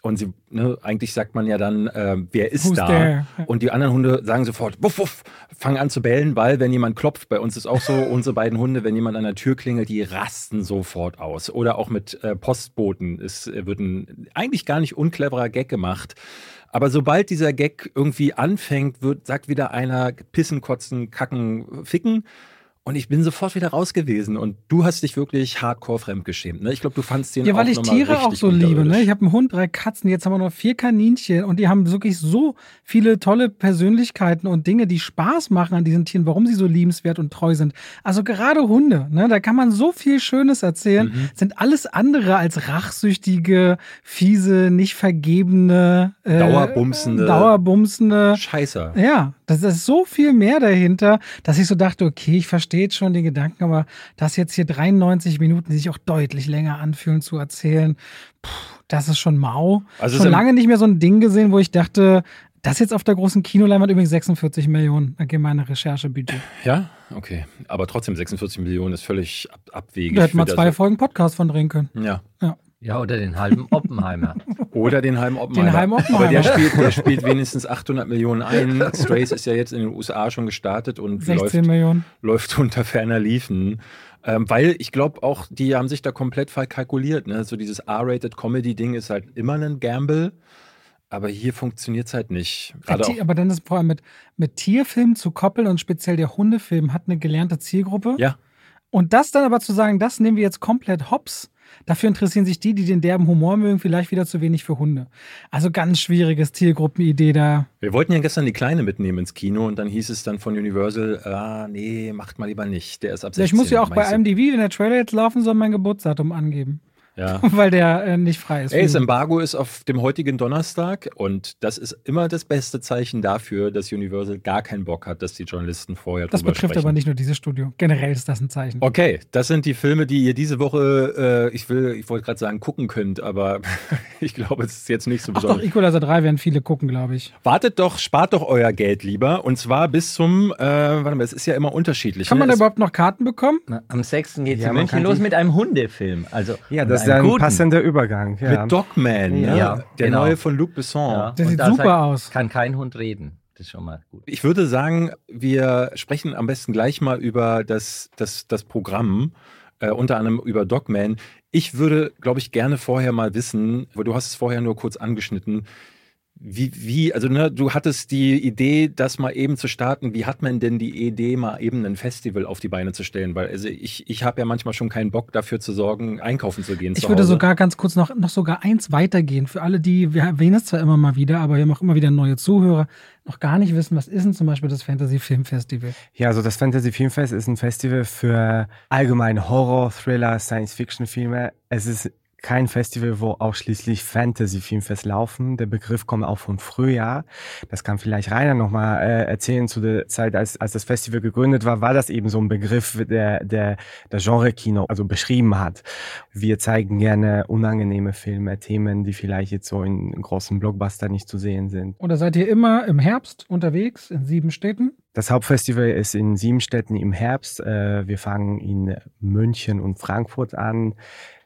Und sie, eigentlich sagt man ja dann, wer ist Who's da? there? Und die anderen Hunde sagen sofort, wuff, wuff, fangen an zu bellen, weil wenn jemand klopft, bei uns ist auch so, unsere beiden Hunde, wenn jemand an der Tür klingelt, die rasten sofort aus. Oder auch mit Postboten. Es wird ein eigentlich gar nicht uncleverer Gag gemacht. Aber sobald dieser Gag irgendwie anfängt, sagt wieder einer pissen, kotzen, kacken, ficken. Und ich bin sofort wieder raus gewesen. Und du hast dich wirklich hardcore fremdgeschämt. Ne? Ich glaube, du fandst den auch weil ich Tiere auch so liebe. Ne? Ich habe einen Hund, 3 Katzen, jetzt haben wir noch 4 Kaninchen. Und die haben wirklich so viele tolle Persönlichkeiten und Dinge, die Spaß machen an diesen Tieren, warum sie so liebenswert und treu sind. Also gerade Hunde, ne? Da kann man so viel Schönes erzählen. Sind alles andere als rachsüchtige, fiese, nicht vergebene, dauerbumsende Scheißer. Ja, das ist so viel mehr dahinter, dass ich so dachte, okay, ich verstehe jetzt schon den Gedanken, aber das jetzt hier 93 Minuten, die sich auch deutlich länger anfühlen, zu erzählen, das ist schon mau. Also schon lange nicht mehr so ein Ding gesehen, wo ich dachte, das jetzt auf der großen Kinoleinwand übrigens 46 Millionen. Da geht meine Recherchebudget. Ja, okay. Aber trotzdem 46 Millionen ist völlig abwegig. Da hätten wir 2 Folgen Podcast von drehen können. Ja, oder den halben Oppenheimer. Aber der spielt wenigstens 800 Millionen ein. Strays ist ja jetzt in den USA schon gestartet und 16 Millionen. Läuft unter ferner Liefen. Weil ich glaube auch, die haben sich da komplett verkalkuliert. Ne? So dieses R-Rated-Comedy-Ding ist halt immer ein Gamble. Aber hier funktioniert es halt nicht. Aber dann ist vor allem mit Tierfilmen zu koppeln und speziell der Hundefilm hat eine gelernte Zielgruppe. Ja. Und das dann aber zu sagen, das nehmen wir jetzt komplett hops. Dafür interessieren sich die den derben Humor mögen, vielleicht wieder zu wenig für Hunde. Also ganz schwieriges Zielgruppenidee da. Wir wollten ja gestern die Kleine mitnehmen ins Kino und dann hieß es dann von Universal, nee, macht mal lieber nicht, der ist ab 16. Ich muss ja auch bei IMDb, wenn der Trailer jetzt laufen soll, mein Geburtsdatum angeben. Ja. Weil der nicht frei ist. Das Embargo ist auf dem heutigen Donnerstag und das ist immer das beste Zeichen dafür, dass Universal gar keinen Bock hat, dass die Journalisten vorher drüber sprechen. Das betrifft aber nicht nur dieses Studio. Generell ist das ein Zeichen. Okay, das sind die Filme, die ihr diese Woche, ich wollte gerade sagen, gucken könnt, aber ich glaube, es ist jetzt nicht so besonders. Doch, Equalizer 3 werden viele gucken, glaube ich. Spart doch euer Geld lieber und zwar bis zum, es ist ja immer unterschiedlich. Kann man da überhaupt noch Karten bekommen? Am 6. geht es in München los mit einem Hundefilm. Also das ist ein passender Übergang. Ja. Mit Dogman, der neue von Luc Besson. Ja. Der sieht super aus. Kann kein Hund reden. Das ist schon mal gut. Ich würde sagen, wir sprechen am besten gleich mal über das Programm, unter anderem über Dogman. Ich würde, glaube ich, gerne vorher mal wissen, weil du hast es vorher nur kurz angeschnitten, du hattest die Idee, das mal eben zu starten. Wie hat man denn die Idee, mal eben ein Festival auf die Beine zu stellen? Weil ich habe ja manchmal schon keinen Bock dafür zu sorgen, einkaufen zu gehen. Ich würde sogar ganz kurz noch sogar eins weitergehen. Für alle, wir erwähnen es zwar immer mal wieder, aber wir haben auch immer wieder neue Zuhörer, noch gar nicht wissen, was ist denn zum Beispiel das Fantasy Film Festival? Ja, also das Fantasy Film Fest ist ein Festival für allgemein Horror, Thriller, Science-Fiction-Filme. Es ist kein Festival, wo ausschließlich Fantasy-Filmfest laufen. Der Begriff kommt auch von früher. Das kann vielleicht Rainer nochmal erzählen. Zu der Zeit, als das Festival gegründet war das eben so ein Begriff, der Genre-Kino also beschrieben hat. Wir zeigen gerne unangenehme Filme, Themen, die vielleicht jetzt so in großen Blockbuster nicht zu sehen sind. Und da seid ihr immer im Herbst unterwegs in 7 Städten? Das Hauptfestival ist in 7 Städten im Herbst. Wir fangen in München und Frankfurt an.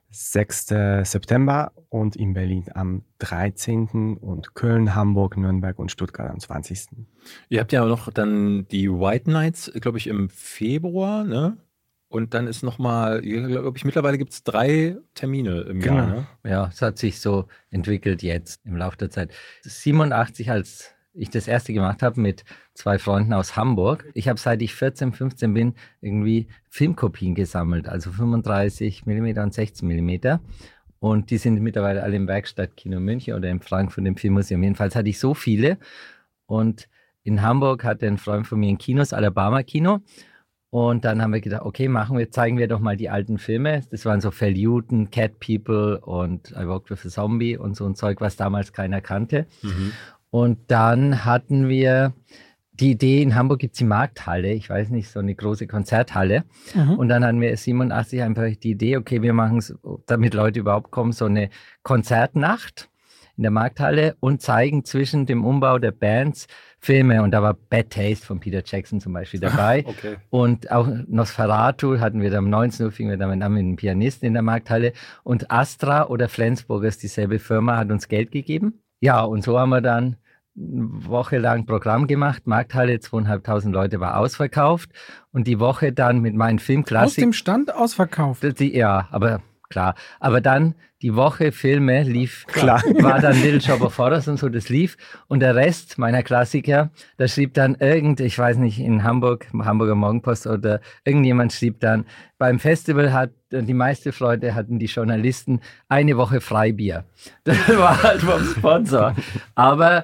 6. September und in Berlin am 13. und Köln, Hamburg, Nürnberg und Stuttgart am 20. Ihr habt ja noch dann die White Nights, glaube ich, im Februar, ne? Und dann ist nochmal, glaube ich, mittlerweile gibt es 3 Termine im Jahr, ne? Ja, es hat sich so entwickelt jetzt im Laufe der Zeit. 87 als ich das erste gemacht habe mit 2 Freunden aus Hamburg. Ich habe, seit ich 14, 15 bin, irgendwie Filmkopien gesammelt, also 35 mm und 16 mm. Und die sind mittlerweile alle im Werkstattkino München oder im Frankfurt im Filmmuseum. Jedenfalls hatte ich so viele. Und in Hamburg hatte ein Freund von mir ein Kino, das Alabama-Kino. Und dann haben wir gedacht, okay, zeigen wir doch mal die alten Filme. Das waren so Feluton, Cat People und I Walked with a Zombie und so ein Zeug, was damals keiner kannte. Mhm. Und dann hatten wir die Idee, in Hamburg gibt es die Markthalle, ich weiß nicht, so eine große Konzerthalle. Mhm. Und dann hatten wir 87 einfach die Idee, okay, wir machen es, damit Leute überhaupt kommen, so eine Konzertnacht in der Markthalle und zeigen zwischen dem Umbau der Bands Filme und da war Bad Taste von Peter Jackson zum Beispiel dabei. Okay. Und auch Nosferatu hatten wir dann um 19 Uhr, fingen wir damit an mit einem Pianisten in der Markthalle. Und Astra oder Flensburgers, dieselbe Firma, hat uns Geld gegeben. Ja, und so haben wir dann eine Woche lang Programm gemacht. Markthalle, 2.500 Leute war ausverkauft. Und die Woche dann mit meinen Filmklassik. Aus dem Stand ausverkauft? Ja, aber klar. Aber dann die Woche Filme lief, war dann Little Shop of Horrors und so, das lief. Und der Rest meiner Klassiker, da schrieb dann ich weiß nicht, in Hamburger Morgenpost oder irgendjemand schrieb dann, beim Festival die meisten Leute hatten die Journalisten eine Woche Freibier. Das war halt vom Sponsor. Aber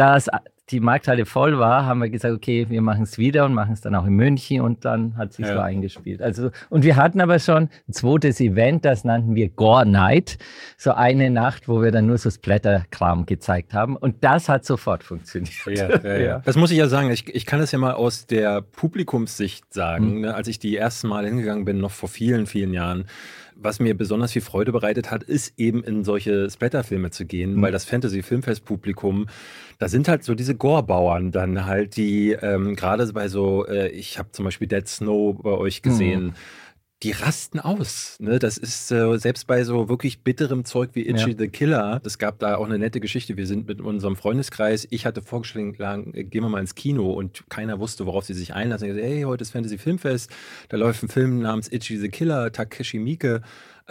die Markthalle voll war, haben wir gesagt, okay, wir machen es wieder und machen es dann auch in München und dann hat sich so eingespielt. Also, und wir hatten aber schon ein zweites Event, das nannten wir Gore Night, so eine Nacht, wo wir dann nur so Splatter-Kram gezeigt haben und das hat sofort funktioniert. Ja. Das muss ich ja sagen, ich kann es ja mal aus der Publikumssicht sagen, ne, als ich die ersten Mal hingegangen bin, noch vor vielen, vielen Jahren, was mir besonders viel Freude bereitet hat, ist eben in solche Splatter-Filme zu gehen, weil das Fantasy-Filmfest-Publikum, da sind halt so diese Gore-Bauern dann halt, die gerade bei so, ich habe zum Beispiel Dead Snow bei euch gesehen, die rasten aus. Ne? Das ist selbst bei so wirklich bitterem Zeug wie Itchy the Killer, das gab da auch eine nette Geschichte. Wir sind mit unserem Freundeskreis, ich hatte vorgeschlagen, gehen wir mal ins Kino und keiner wusste, worauf sie sich einlassen. Ich gesagt, hey, heute ist Fantasy Filmfest, da läuft ein Film namens Itchy the Killer, Takeshi Miike.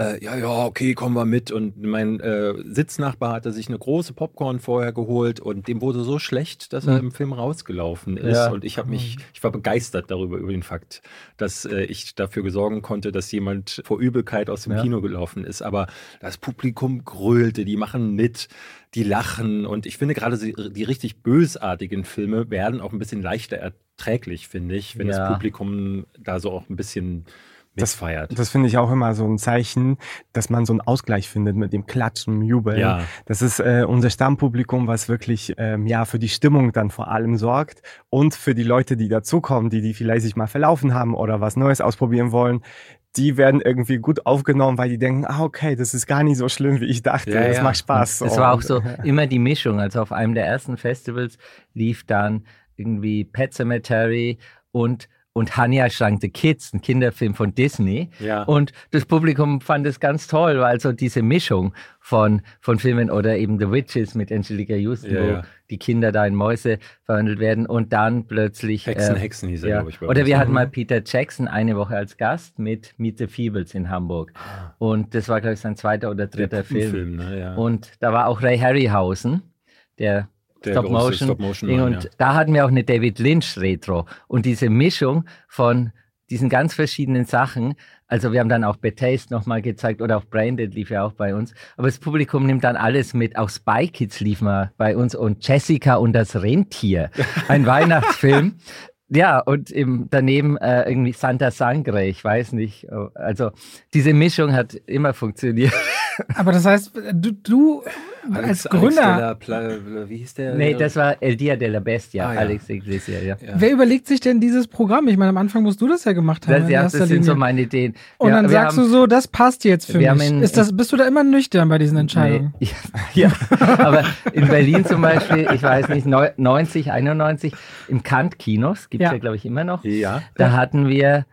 Okay, kommen wir mit. Und mein Sitznachbar hatte sich eine große Popcorn vorher geholt und dem wurde so schlecht, dass er im Film rausgelaufen ist. Ja. Und ich war begeistert über den Fakt, dass ich dafür sorgen konnte, dass jemand vor Übelkeit aus dem Kino gelaufen ist. Aber das Publikum grölte, die machen mit, die lachen. Und ich finde gerade die richtig bösartigen Filme werden auch ein bisschen leichter erträglich, finde ich, wenn das Publikum da so auch ein bisschen mitfeiert. Das finde ich auch immer so ein Zeichen, dass man so einen Ausgleich findet mit dem Klatschen, Jubeln. Ja. Das ist unser Stammpublikum, was wirklich für die Stimmung dann vor allem sorgt und für die Leute, die dazukommen, die vielleicht sich mal verlaufen haben oder was Neues ausprobieren wollen. Die werden irgendwie gut aufgenommen, weil die denken, okay, das ist gar nicht so schlimm, wie ich dachte. Das macht Spaß. Es war auch so immer die Mischung. Also auf einem der ersten Festivals lief dann irgendwie Pet Sematary und Hanya Shrunk the Kids, ein Kinderfilm von Disney. Ja. Und das Publikum fand es ganz toll, weil so diese Mischung von Filmen oder eben The Witches mit Angelica Houston, wo die Kinder da in Mäuse verwandelt werden und dann plötzlich... Hexen hieß er, glaube ich. Oder wir hatten mal Peter Jackson eine Woche als Gast mit Meet the Feebles in Hamburg. Und das war, glaube ich, sein zweiter oder dritter Film. Ne? Ja. Und da war auch Ray Harryhausen, der Stop-Motion. Und da hatten wir auch eine David Lynch-Retro. Und diese Mischung von diesen ganz verschiedenen Sachen, also wir haben dann auch Bad Taste nochmal gezeigt oder auch Braindead lief ja auch bei uns. Aber das Publikum nimmt dann alles mit. Auch Spy Kids lief mal bei uns und Jessica und das Rentier, ein Weihnachtsfilm. Ja, und daneben irgendwie Santa Sangre, ich weiß nicht. Also diese Mischung hat immer funktioniert. Aber das heißt, du als Gründer... wie hieß der? Nee, das war El Dia de la Bestia, Alex Iglesias, ja. Wer überlegt sich denn dieses Programm? Ich meine, am Anfang musst du das ja gemacht haben. Das sind so meine Ideen. Und dann sagst du so, das passt jetzt für mich. Bist du da immer nüchtern bei diesen Entscheidungen? Nee, ja, aber in Berlin zum Beispiel, ich weiß nicht, 90, 91, im Kant-Kinos, gibt es ja, glaube ich, immer noch. Ja. Da hatten wir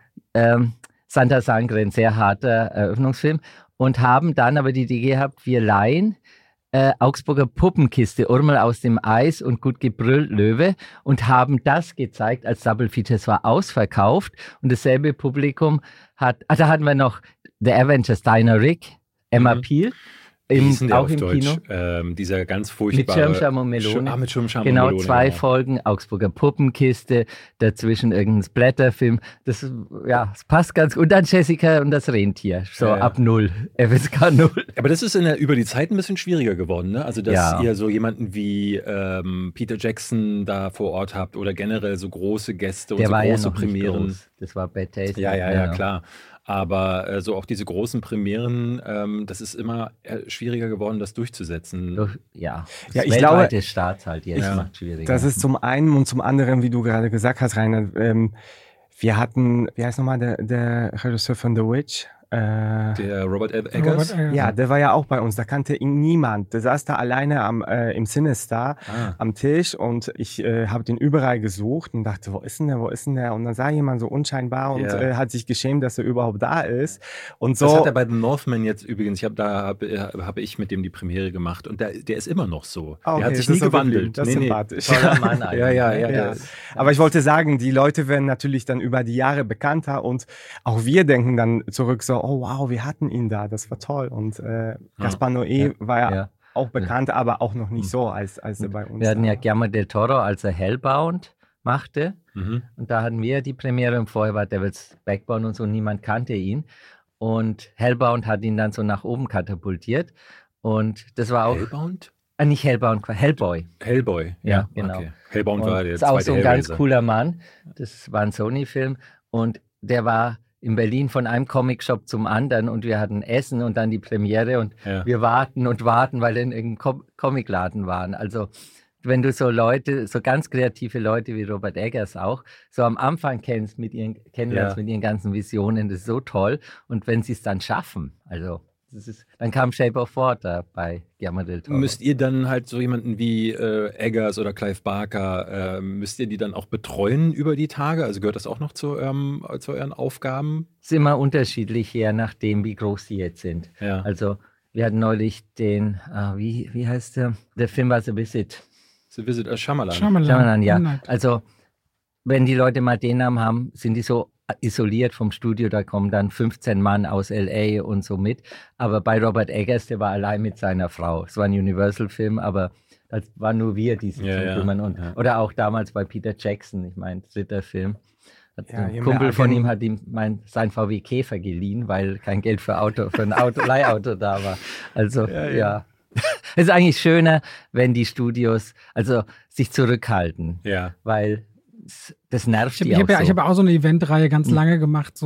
Santa Sangre, ein sehr harter Eröffnungsfilm. Und haben dann aber die Idee gehabt, wir leihen Augsburger Puppenkiste, Urmel aus dem Eis und Gut gebrüllt Löwe und haben das gezeigt als Double Feature. Es war ausverkauft und dasselbe Publikum da hatten wir noch The Avengers, Dinah Rick, Emma Peel. Auch im Deutsch? Kino. Dieser ganz furchtbare... Mit Schirmscham und Melone. Mit Schirmscham und genau, Melone. 2 Folgen, Augsburger Puppenkiste, dazwischen irgendein Splatterfilm. Das passt ganz gut. Und dann Jessica und das Rentier. So ab 0, FSK 0. Aber das ist über die Zeit ein bisschen schwieriger geworden, ne? Also, dass ihr so jemanden wie Peter Jackson da vor Ort habt oder generell so große Gäste und so große Premieren. Das war Bad Taste. Ja, klar. Aber so auch diese großen Premieren, das ist immer schwieriger geworden, das durchzusetzen. Ich glaube, Start halt jetzt macht schwieriger. Das ist zum einen und zum anderen, wie du gerade gesagt hast, Rainer, wir hatten, wie heißt nochmal der Regisseur von The Witch? Der Robert Eggers? Ja, der war ja auch bei uns. Da kannte ihn niemand. Der saß da alleine im Cinestar am Tisch und ich habe den überall gesucht und dachte, wo ist denn der, wo ist denn der? Und dann sah jemand so unscheinbar und hat sich geschämt, dass er überhaupt da ist. Und so. Das hat er bei The Northman jetzt übrigens. Habe ich mit dem die Premiere gemacht und der ist immer noch so. Okay, der hat sich nie gewandelt. Das ist sympathisch. Toller Mann eigentlich. Ja. Aber ich wollte sagen, die Leute werden natürlich dann über die Jahre bekannter und auch wir denken dann zurück so, oh wow, wir hatten ihn da, das war toll. Und Gaspar Noé war ja auch bekannt, aber auch noch nicht so, als er bei uns Wir hatten ja Guillermo del Toro, als er Hellbound machte. Und da hatten wir die Premiere und vorher war Devil's Backbone und so, niemand kannte ihn. Und Hellbound hat ihn dann so nach oben katapultiert. Und das war auch... Hellbound? Nicht Hellbound, Hellboy. Hellboy, ja genau. Okay. Hellbound und war der das ist auch so ein Hellraiser. ganz cooler Mann. Das war ein Sony-Film und der war in Berlin von einem Comicshop zum anderen und wir hatten Essen und dann die Premiere und wir warten, weil in irgendeinem Comicladen waren. Also wenn du so Leute, so ganz kreative Leute wie Robert Eggers auch, so am Anfang kennenlernst mit ihren ganzen Visionen, das ist so toll. Und wenn sie es dann schaffen, also dann kam Shape of Water bei Guillermo del Toro. Müsst ihr dann halt so jemanden wie Eggers oder Clive Barker, müsst ihr die dann auch betreuen über die Tage? Also gehört das auch noch zu euren Aufgaben? Es ist immer unterschiedlich, je nachdem, wie groß die jetzt sind. Ja. Also wir hatten neulich den, wie heißt der? Der Film war The Visit. The Visit, Shyamalan. Shyamalan, ja. Also wenn die Leute mal den Namen haben, sind die so isoliert vom Studio, da kommen dann 15 Mann aus L.A. und so mit. Aber bei Robert Eggers, der war allein mit seiner Frau. Es war ein Universal-Film, aber das waren nur wir, die sich kümmern. Oder auch damals bei Peter Jackson, ich meine, dritter Film. Ein Kumpel von ihm hat ihm sein VW Käfer geliehen, weil kein Geld für ein Leihauto da war. Also, ja. Es ist eigentlich schöner, wenn die Studios sich zurückhalten. Ja. Weil das nervt die Ich habe auch so eine Eventreihe ganz lange gemacht,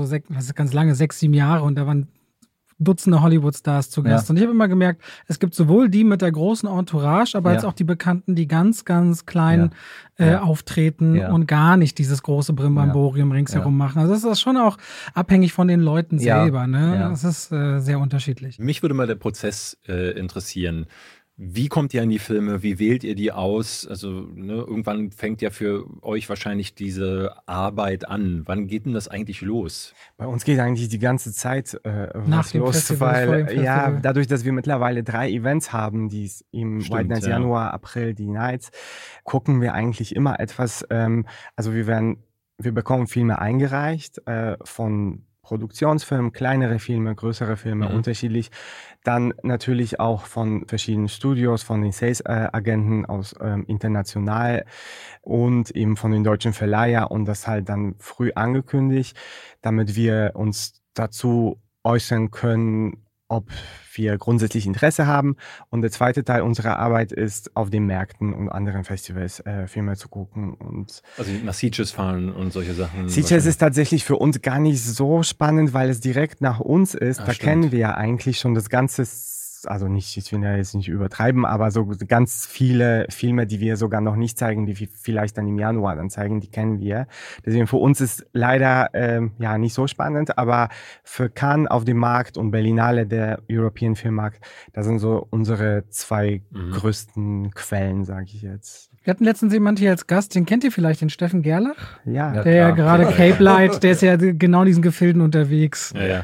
6, 7 Jahre und da waren Dutzende Hollywood-Stars zu Gast. Und ich habe immer gemerkt, es gibt sowohl die mit der großen Entourage, aber als auch die Bekannten, die ganz, ganz klein auftreten und gar nicht dieses große Brimborium ringsherum machen. Also das ist schon auch abhängig von den Leuten selber. Ne? Ja. Das ist sehr unterschiedlich. Mich würde mal der Prozess interessieren. Wie kommt ihr an die Filme? Wie wählt ihr die aus? Also irgendwann fängt ja für euch wahrscheinlich diese Arbeit an. Wann geht denn das eigentlich los? Bei uns geht eigentlich die ganze Zeit nach dem los, Festival, weil dadurch, dass wir mittlerweile 3 Events haben, die im White Nights Januar, April, die Nights, gucken wir eigentlich immer etwas. Also wir bekommen Filme eingereicht von Produktionsfilmen, kleinere Filme, größere Filme, unterschiedlich. Dann natürlich auch von verschiedenen Studios, von den Sales-Agenten aus international und eben von den deutschen Verleiher und das halt dann früh angekündigt, damit wir uns dazu äußern können, ob wir grundsätzlich Interesse haben. Und der zweite Teil unserer Arbeit ist, auf den Märkten und anderen Festivals Filme zu gucken. Also nach Sitges fahren und solche Sachen. Sitges ist tatsächlich für uns gar nicht so spannend, weil es direkt nach uns ist. Da kennen wir ja eigentlich schon das ganze, also nicht, ich will ja jetzt nicht übertreiben, aber so ganz viele Filme, die wir sogar noch nicht zeigen, die wir vielleicht dann im Januar dann zeigen, die kennen wir. Deswegen für uns ist leider nicht so spannend, aber für Cannes auf dem Markt und Berlinale, der European Filmmarkt, das sind so unsere 2 größten Quellen, sage ich jetzt. Wir hatten letztens jemand hier als Gast, den kennt ihr vielleicht, den Steffen Gerlach? Ja. Der ja gerade Cape Light, der ist ja genau in diesen Gefilden unterwegs. Ja.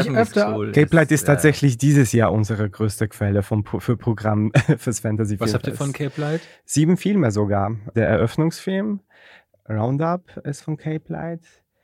Cape Light ist tatsächlich dieses Jahr unsere größte Quelle für Programm fürs Fantasy Film. Was habt ihr von Cape Light? 7 Filme sogar. Der Eröffnungsfilm, Roundup ist von Cape Light,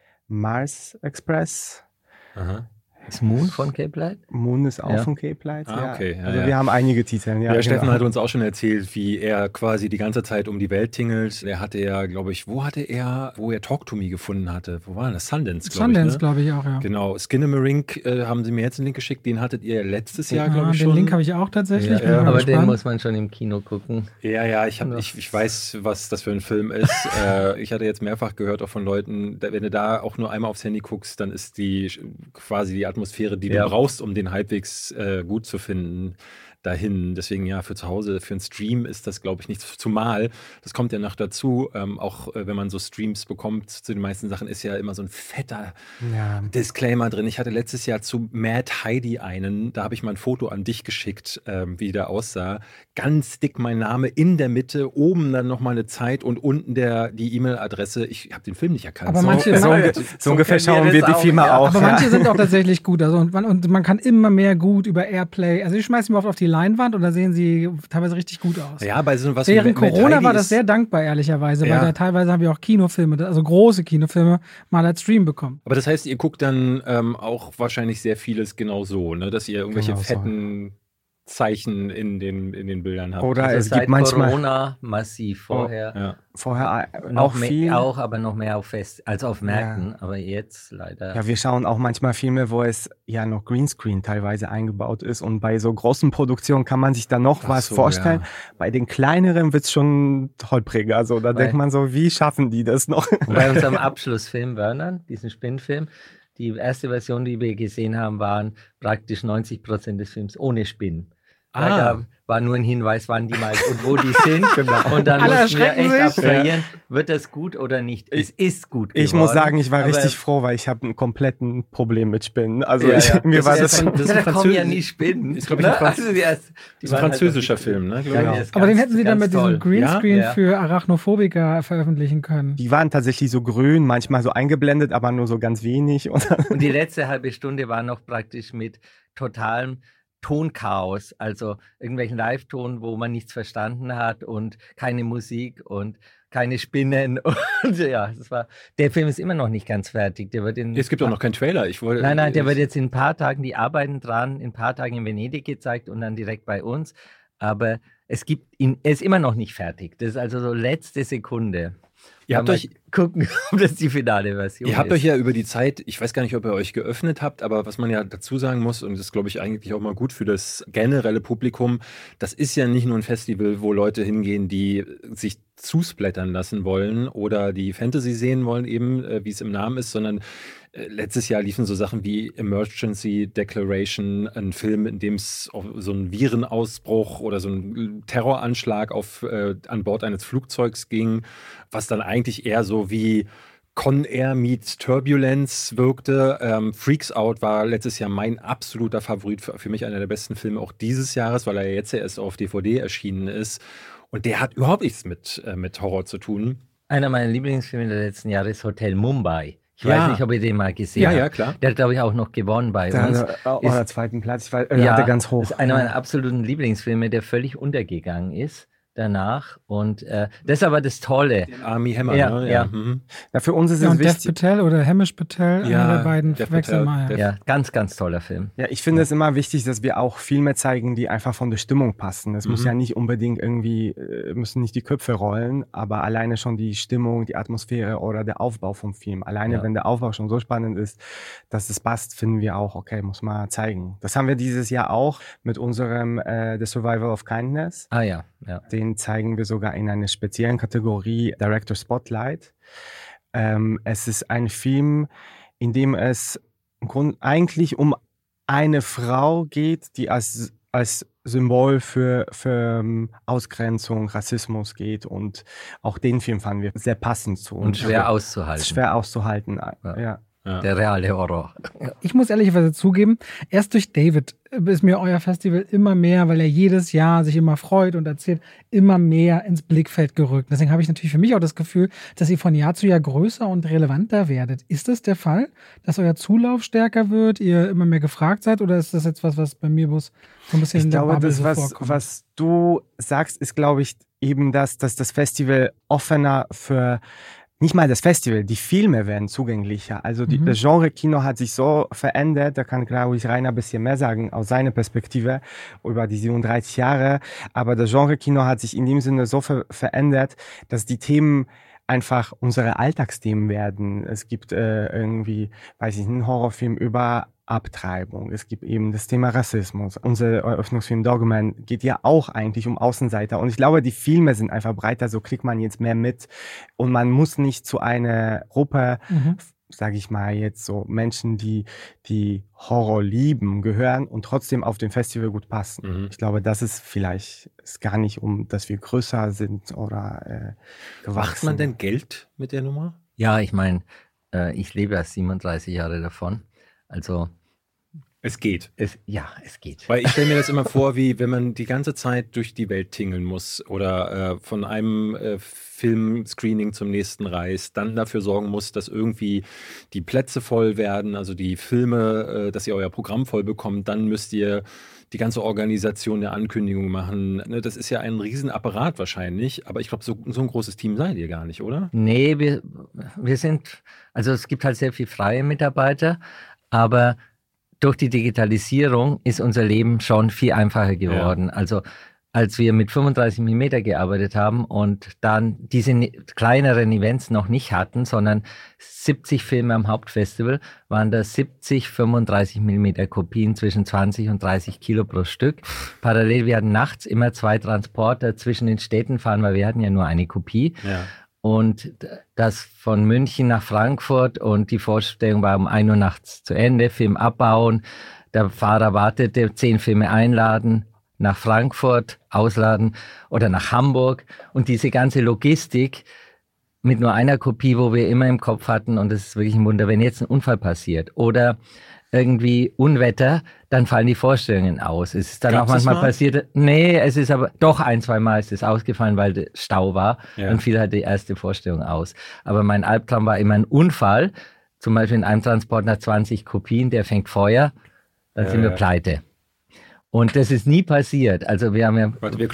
Mars Express. Aha. Ist Moon von Cape Light? Moon ist auch von Cape Light, okay. Also wir haben einige Titel. Ja, Steffen hat uns auch schon erzählt, wie er quasi die ganze Zeit um die Welt tingelt. Er hatte ja, glaube ich, wo er Talk to Me gefunden hatte? Wo war das? Sundance, glaube ich. Sundance, glaube ich auch, ja. Genau. Skinamarink haben sie mir jetzt einen Link geschickt. Den hattet ihr letztes Jahr, glaube ich, schon. Den Link habe ich auch tatsächlich. Ja, aber gespannt. Den muss man schon im Kino gucken. Ja, ich weiß, was das für ein Film ist. Ich hatte jetzt mehrfach gehört auch von Leuten, wenn du da auch nur einmal aufs Handy guckst, dann ist quasi die Atmosphäre, die du brauchst, um den halbwegs gut zu finden, dahin. Deswegen ja, für zu Hause, für einen Stream ist das, glaube ich, nichts. Zumal, das kommt ja noch dazu, auch wenn man so Streams bekommt, zu den meisten Sachen ist ja immer so ein fetter Disclaimer drin. Ich hatte letztes Jahr zu Mad Heidi da habe ich mal ein Foto an dich geschickt, wie der aussah. Ganz dick mein Name in der Mitte, oben dann nochmal eine Zeit und unten die E-Mail-Adresse. Ich habe den Film nicht erkannt. Aber manche, so ungefähr schauen wir die Filme auch. Aber manche sind auch tatsächlich gut. Also und man kann immer mehr gut über Airplay. Also ich schmeiße ihn oft auf die Leinwand und da sehen sie teilweise richtig gut aus. Ja, bei so was während Corona war das sehr dankbar, ehrlicherweise, weil da teilweise haben wir auch Kinofilme, also große Kinofilme, mal als Stream bekommen. Aber das heißt, ihr guckt dann auch wahrscheinlich sehr vieles genau so, ne? Dass ihr irgendwelche fetten Zeichen in den Bildern habt. Oder also es gibt manchmal Corona massiv vorher. Vorher auch viel. Auch, aber noch mehr auf auf Märkten. Aber jetzt leider. Ja, wir schauen auch manchmal Filme, wo es ja noch Greenscreen teilweise eingebaut ist. Und bei so großen Produktionen kann man sich da noch was vorstellen. Ja. Bei den kleineren wird es schon holpriger. Also da denkt man so, wie schaffen die das noch? Bei unserem Abschlussfilm Wernern, diesen Spinnfilm, die erste Version, die wir gesehen haben, waren praktisch 90% des Films ohne Spinnen. Da war nur ein Hinweis, wann die mal und wo die sind. Und dann mussten wir echt abstrahieren, wird das gut oder nicht? Es ist gut geworden. Ich muss sagen, ich war richtig froh, weil ich habe ein komplettes Problem mit Spinnen. Also mir war das... Da kommen ja nie Spinnen. Ist, glaube ich, das ist ein französischer Film, ne? Aber den hätten sie dann mit diesem Greenscreen für Arachnophobiker veröffentlichen können. Die waren tatsächlich so grün, manchmal so eingeblendet, aber nur so ganz wenig. Und die letzte halbe Stunde war noch praktisch mit totalem Tonchaos, also irgendwelchen Live-Ton, wo man nichts verstanden hat und keine Musik und keine Spinnen. Und der Film ist immer noch nicht ganz fertig. Es gibt auch noch keinen Trailer. Nein, der wird jetzt in ein paar Tagen, die arbeiten dran, in ein paar Tagen in Venedig gezeigt und dann direkt bei uns. Aber er ist immer noch nicht fertig. Das ist also so letzte Sekunde. Ihr habt euch gucken, ob das die finale Version ist. Ihr habt euch ja über die Zeit, ich weiß gar nicht, ob ihr euch geöffnet habt, aber was man ja dazu sagen muss, und das ist, glaube ich, eigentlich auch mal gut für das generelle Publikum, das ist ja nicht nur ein Festival, wo Leute hingehen, die sich zusplattern lassen wollen oder die Fantasy sehen wollen, eben, wie es im Namen ist, sondern letztes Jahr liefen so Sachen wie Emergency Declaration, ein Film, in dem es so einen Virenausbruch oder so einen Terroranschlag an Bord eines Flugzeugs ging, was dann eigentlich eher so wie Con Air meets Turbulence wirkte. Freaks Out war letztes Jahr mein absoluter Favorit, für mich einer der besten Filme auch dieses Jahres, weil er jetzt erst auf DVD erschienen ist. Und der hat überhaupt nichts mit Horror zu tun. Einer meiner Lieblingsfilme der letzten Jahre ist Hotel Mumbai. Ich weiß nicht, ob ihr den mal gesehen habt. Ja, klar. Der hat, glaube ich, auch noch gewonnen bei uns. Oder zweiten Platz. Der ganz hoch. Das ist einer meiner absoluten Lieblingsfilme, der völlig untergegangen ist danach. Und das ist aber das Tolle. Armie Hammer, ne? Ja. Mhm. Ja, für uns ist es wichtig. Dev Patel oder Hamish Patel, einer der beiden wechseln mal. Ja, ganz, ganz toller Film. Ja, ich finde es immer wichtig, dass wir auch Filme zeigen, die einfach von der Stimmung passen. Es muss ja nicht unbedingt müssen nicht die Köpfe rollen, aber alleine schon die Stimmung, die Atmosphäre oder der Aufbau vom Film. Alleine, wenn der Aufbau schon so spannend ist, dass es passt, finden wir auch, okay, muss man zeigen. Das haben wir dieses Jahr auch mit unserem The Survival of Kindness. Ja. Den zeigen wir sogar in einer speziellen Kategorie Director Spotlight. Es ist ein Film, in dem es eigentlich um eine Frau geht, die als Symbol für Ausgrenzung, Rassismus geht, und auch den Film fanden wir sehr passend zu uns. Und schwer auszuhalten. Schwer auszuhalten, ja. Der reale Horror. Ich muss ehrlicherweise zugeben, erst durch David ist mir euer Festival immer mehr, weil er jedes Jahr sich immer freut und erzählt, immer mehr ins Blickfeld gerückt. Deswegen habe ich natürlich für mich auch das Gefühl, dass ihr von Jahr zu Jahr größer und relevanter werdet. Ist das der Fall, dass euer Zulauf stärker wird, ihr immer mehr gefragt seid, oder ist das jetzt was bei mir bloß so ein bisschen in der Bubble so vorkommt? Was du sagst, ist, glaube ich, eben dass das Festival offener für nicht mal das Festival, die Filme werden zugänglicher. Also das Genre-Kino hat sich so verändert, da kann, glaube ich, Rainer ein bisschen mehr sagen aus seiner Perspektive über die 37 Jahre, aber das Genre-Kino hat sich in dem Sinne so verändert, dass die Themen einfach unsere Alltagsthemen werden. Es gibt einen Horrorfilm über Abtreibung. Es gibt eben das Thema Rassismus. Unser Eröffnungsfilm Dogman geht ja auch eigentlich um Außenseiter. Und ich glaube, die Filme sind einfach breiter, so kriegt man jetzt mehr mit. Und man muss nicht zu einer Gruppe sage ich mal jetzt so, Menschen, die Horror lieben, gehören und trotzdem auf dem Festival gut passen. Ich glaube, das ist vielleicht gar nicht, dass wir größer sind oder gewachsen. Macht man denn Geld mit der Nummer? Ja, ich meine, ich lebe ja 37 Jahre davon. Also es geht. Es geht. Weil ich stelle mir das immer vor, wie wenn man die ganze Zeit durch die Welt tingeln muss oder von einem Filmscreening zum nächsten reist, dann dafür sorgen muss, dass irgendwie die Plätze voll werden, also die Filme, dass ihr euer Programm voll bekommt, dann müsst ihr die ganze Organisation der Ankündigung machen. Das ist ja ein Riesenapparat wahrscheinlich, aber ich glaube, so ein großes Team seid ihr gar nicht, oder? Nee, wir sind, also es gibt halt sehr viele freie Mitarbeiter, aber durch die Digitalisierung ist unser Leben schon viel einfacher geworden. Ja. Also als wir mit 35 mm gearbeitet haben und dann diese kleineren Events noch nicht hatten, sondern 70 Filme am Hauptfestival, waren da 70 35 mm Kopien zwischen 20 und 30 Kilo pro Stück. Parallel, wir hatten nachts immer 2 Transporter zwischen den Städten fahren, weil wir hatten ja nur eine Kopie. Ja. Und das von München nach Frankfurt und die Vorstellung war um 1 Uhr nachts zu Ende, Film abbauen, der Fahrer wartete, 10 Filme einladen, nach Frankfurt ausladen oder nach Hamburg und diese ganze Logistik mit nur einer Kopie, wo wir immer im Kopf hatten und es ist wirklich ein Wunder, wenn jetzt ein Unfall passiert oder irgendwie Unwetter, dann fallen die Vorstellungen aus. Es ist dann auch manchmal passiert, nee, es ist aber doch 1-2 Mal ist es ausgefallen, weil der Stau war und fiel halt die erste Vorstellung aus. Aber mein Albtraum war immer ein Unfall, zum Beispiel in einem Transport nach 20 Kopien, der fängt Feuer, dann sind wir pleite. Und das ist nie passiert. Also wir haben ja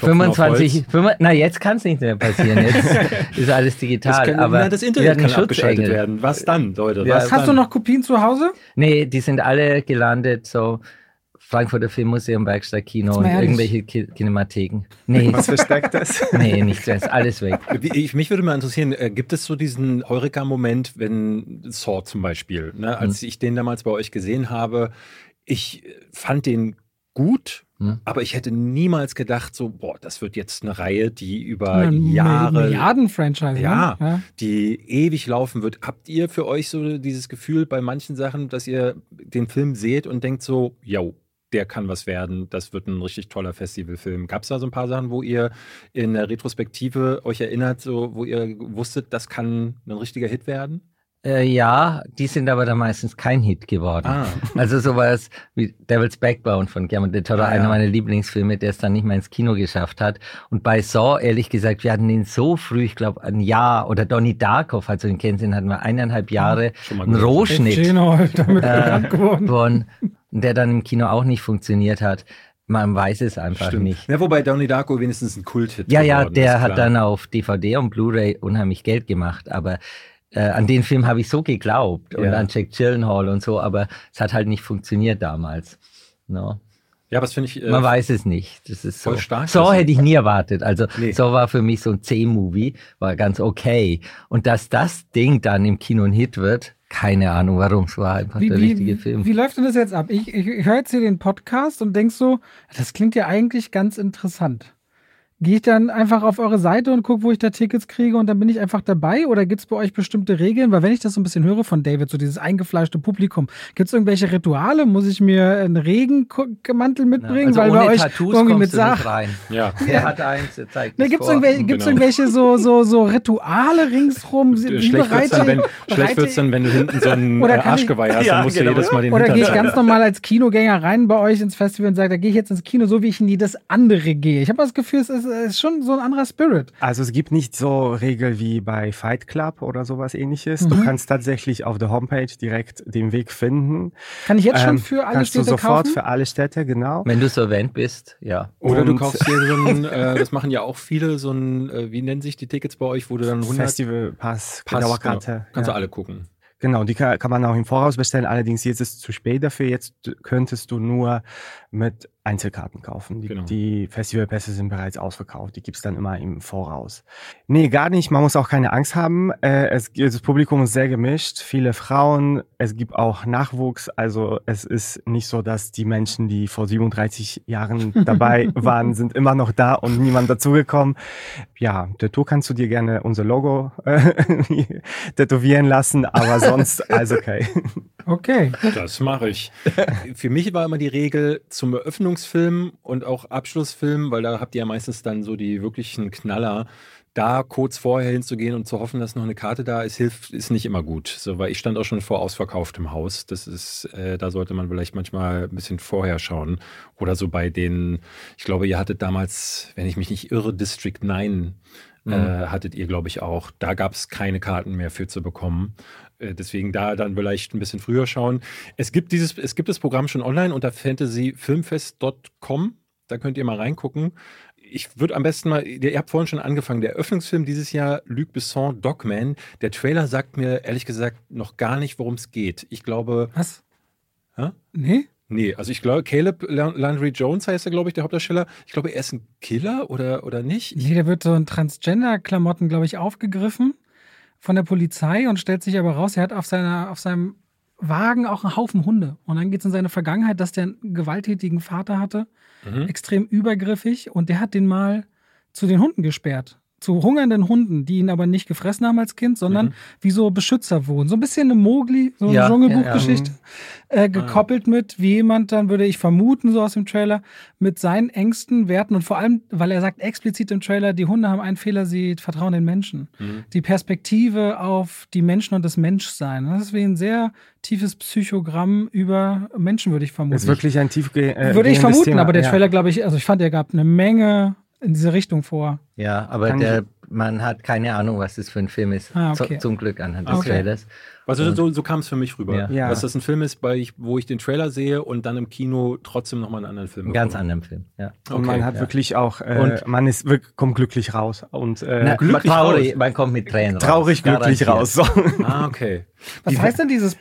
25, jetzt kann es nicht mehr passieren. Jetzt ist alles digital. Aber das Internet kann abgeschaltet werden. Was dann, Leute? Hast du noch Kopien zu Hause? Nee, die sind alle gelandet, so Frankfurter Filmmuseum, Werkstattkino und irgendwelche Kinematheken. Nee. Was versteckt das? Nee, nicht das, alles weg. Mich würde mal interessieren, gibt es so diesen Heureka-Moment, wenn Saw zum Beispiel, ne, als ich den damals bei euch gesehen habe, ich fand den gut, aber ich hätte niemals gedacht, so, das wird jetzt eine Reihe, die über Jahre... Milliarden-Franchise. Ja, die ewig laufen wird. Habt ihr für euch so dieses Gefühl bei manchen Sachen, dass ihr den Film seht und denkt so, der kann was werden, das wird ein richtig toller Festivalfilm. Gab es da so ein paar Sachen, wo ihr in der Retrospektive euch erinnert, so, wo ihr wusstet, das kann ein richtiger Hit werden? Ja, die sind aber dann meistens kein Hit geworden. Also sowas wie Devil's Backbone von Guillermo del Toro, einer meiner Lieblingsfilme, der es dann nicht mal ins Kino geschafft hat. Und bei Saw, ehrlich gesagt, wir hatten ihn so früh, ich glaube ein Jahr, oder Donnie Darko, falls du ihn kennst, den hatten wir 1,5 Jahre, einen Rohschnitt der dann im Kino auch nicht funktioniert hat. Man weiß es einfach nicht. Ja, wobei Donnie Darko wenigstens ein Kult-Hit geworden der hat dann auf DVD und Blu-ray unheimlich Geld gemacht, aber an den Film habe ich so geglaubt und an Jack Gyllenhaal und so, aber es hat halt nicht funktioniert damals. No. Ja, aber das finde ich... Man weiß es nicht. Das ist voll stark. So hätte ich nie erwartet. Also so war für mich so ein C-Movie, war ganz okay. Und dass das Ding dann im Kino ein Hit wird, keine Ahnung warum, es war einfach der richtige Film. Wie läuft denn das jetzt ab? Ich höre jetzt hier den Podcast und denk so, das klingt ja eigentlich ganz interessant. Gehe ich dann einfach auf eure Seite und gucke, wo ich da Tickets kriege und dann bin ich einfach dabei? Oder gibt es bei euch bestimmte Regeln? Weil wenn ich das so ein bisschen höre von David, so dieses eingefleischte Publikum, gibt es irgendwelche Rituale? Muss ich mir einen Regenmantel mitbringen? Also weil ohne bei euch Tattoos irgendwie kommst mit du nicht rein. Ja. Der hat eins, der zeigt es vor. Gibt's irgendwelche so Rituale ringsrum? Schlecht wird's dann, wenn du hinten so ein Arschgeweih hast, dann musst du jedes Mal den Oder gehe ich ganz normal als Kinogänger rein bei euch ins Festival und sage, da gehe ich jetzt ins Kino, so wie ich in jedes andere gehe. Ich habe das Gefühl, es ist schon so ein anderer Spirit. Also es gibt nicht so Regeln wie bei Fight Club oder sowas ähnliches. Du kannst tatsächlich auf der Homepage direkt den Weg finden. Kann ich jetzt schon für alle Städte kaufen? Kannst du sofort für alle Städte, genau. Wenn du so Event bist, ja. Oder du kaufst hier so ein, das machen ja auch viele, so ein, wie nennen sich die Tickets bei euch, wo du dann 100... Festivalpass, Dauerkarte. Genau. Kannst du alle gucken. Genau, die kann man auch im Voraus bestellen. Allerdings jetzt ist es zu spät dafür. Jetzt könntest du nur mit Einzelkarten kaufen. Genau. Die Festivalpässe sind bereits ausverkauft. Die gibt's dann immer im Voraus. Nee, gar nicht. Man muss auch keine Angst haben. Das Publikum ist sehr gemischt. Viele Frauen. Es gibt auch Nachwuchs. Also es ist nicht so, dass die Menschen, die vor 37 Jahren dabei waren, sind immer noch da und niemand dazugekommen. Ja, Tattoo kannst du dir gerne unser Logo tätowieren lassen, aber sonst alles okay. Okay. Das mache ich. Für mich war immer die Regel zum Eröffnungsfilm und auch Abschlussfilm, weil da habt ihr ja meistens dann so die wirklichen Knaller, da kurz vorher hinzugehen und zu hoffen, dass noch eine Karte da ist, ist nicht immer gut. So, weil ich stand auch schon vor ausverkauftem Haus. Das ist, da sollte man vielleicht manchmal ein bisschen vorher schauen. Oder so bei den, ich glaube, ihr hattet damals, wenn ich mich nicht irre, District 9 hattet ihr, glaube ich, auch. Da gab es keine Karten mehr für zu bekommen. Deswegen da dann vielleicht ein bisschen früher schauen. Es gibt das Programm schon online unter fantasyfilmfest.com. Da könnt ihr mal reingucken. Ich würde am besten mal, ihr habt vorhin schon angefangen, der Eröffnungsfilm dieses Jahr, Luc Besson, Dogman. Der Trailer sagt mir ehrlich gesagt noch gar nicht, worum es geht. Ich glaube... Was? Hä? Nee? Nee, also ich glaube, Caleb Landry Jones heißt er, glaube ich, der Hauptdarsteller. Ich glaube, er ist ein Killer oder nicht? Nee, der wird so in Transgender-Klamotten, glaube ich, aufgegriffen von der Polizei und stellt sich aber raus, er hat auf seinem Wagen auch einen Haufen Hunde. Und dann geht es in seine Vergangenheit, dass der einen gewalttätigen Vater hatte, extrem übergriffig, und der hat den mal zu den Hunden gesperrt. Zu hungernden Hunden, die ihn aber nicht gefressen haben als Kind, sondern wie so Beschützer wurden. So ein bisschen eine Mowgli, so eine Dschungelbuchgeschichte, gekoppelt mit, wie jemand dann, würde ich vermuten, so aus dem Trailer, mit seinen Ängsten, Werten und vor allem, weil er sagt explizit im Trailer, die Hunde haben einen Fehler, sie vertrauen den Menschen. Die Perspektive auf die Menschen und das Menschsein. Das ist wie ein sehr tiefes Psychogramm über Menschen, würde ich vermuten. Das ist wirklich ein würde ich vermuten, Thema. Aber der Trailer, glaube ich, also ich fand, der gab eine Menge in diese Richtung vor. Ja, aber man hat keine Ahnung, was das für ein Film ist. Okay. Zum Glück anhand des Trailers. Also so kam es für mich rüber. Ja. Dass das ein Film ist, wo ich den Trailer sehe und dann im Kino trotzdem nochmal einen anderen Film bekomme. Einen ganz anderen Film, ja. Und man hat wirklich auch, kommt glücklich raus. Und traurig, man kommt mit Tränen raus. Traurig glücklich raus. So. Okay. Was heißt denn dieses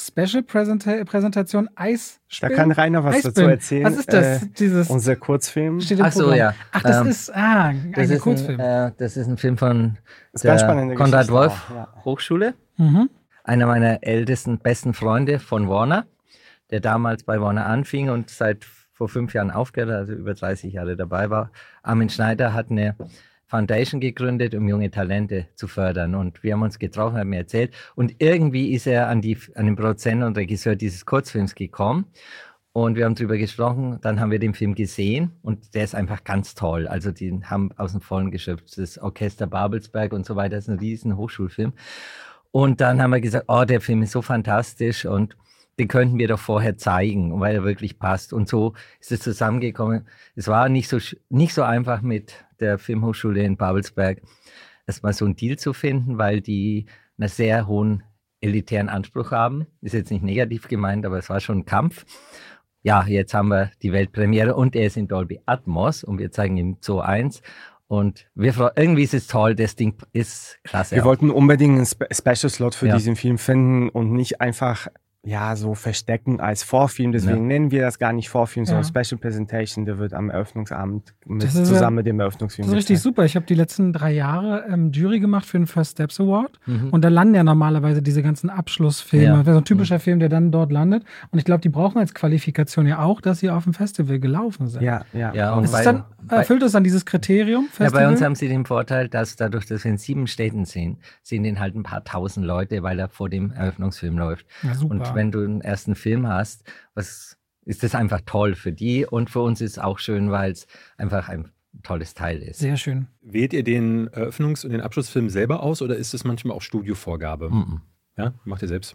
Plus-Special-Präsentation Eisspiel? Da kann Rainer was dazu erzählen. Was ist das? Unser Kurzfilm. Ach so, ja. Ach, das ist ein Kurzfilm. Das ist ein Film von der Konrad Wolf Hochschule. Einer meiner ältesten, besten Freunde von Warner, der damals bei Warner anfing und vor 5 Jahren aufgehört hat, also über 30 Jahre dabei war. Armin Schneider hat eine Foundation gegründet, um junge Talente zu fördern. Und wir haben uns getroffen, haben mir erzählt. Und irgendwie ist er an den Produzenten und Regisseur dieses Kurzfilms gekommen. Und wir haben drüber gesprochen, dann haben wir den Film gesehen und der ist einfach ganz toll. Also die haben aus dem Vollen geschöpft. Das Orchester Babelsberg und so weiter, das ist ein riesen Hochschulfilm. Und dann haben wir gesagt, der Film ist so fantastisch und den könnten wir doch vorher zeigen, weil er wirklich passt. Und so ist es zusammengekommen. Es war nicht so einfach mit der Filmhochschule in Babelsberg, erstmal so einen Deal zu finden, weil die einen sehr hohen elitären Anspruch haben. Ist jetzt nicht negativ gemeint, aber es war schon ein Kampf. Ja, jetzt haben wir die Weltpremiere und er ist in Dolby Atmos und wir zeigen ihm Zoo 1. Und irgendwie ist es toll, das Ding ist klasse. Wir wollten unbedingt einen Special Slot für diesen Film finden und nicht einfach so verstecken als Vorfilm. Deswegen nennen wir das gar nicht Vorfilm, sondern Special Presentation. Der wird am Eröffnungsabend zusammen mit dem Eröffnungsfilm. Das ist richtig super. Ich habe die letzten 3 Jahre Jury gemacht für den First Steps Award. Und da landen ja normalerweise diese ganzen Abschlussfilme. Das wäre so ein typischer Film, der dann dort landet. Und ich glaube, die brauchen als Qualifikation ja auch, dass sie auf dem Festival gelaufen sind. Ja. Und erfüllt es dann dieses Kriterium? Ja, bei uns haben sie den Vorteil, dass dadurch, dass wir in 7 Städten sehen den halt ein paar tausend Leute, weil er vor dem Eröffnungsfilm läuft. Ja, super. Und wenn du einen ersten Film hast, ist das einfach toll für die und für uns ist es auch schön, weil es einfach ein tolles Teil ist. Sehr schön. Wählt ihr den Eröffnungs- und den Abschlussfilm selber aus oder ist es manchmal auch Studiovorgabe? Ja, macht ihr selbst?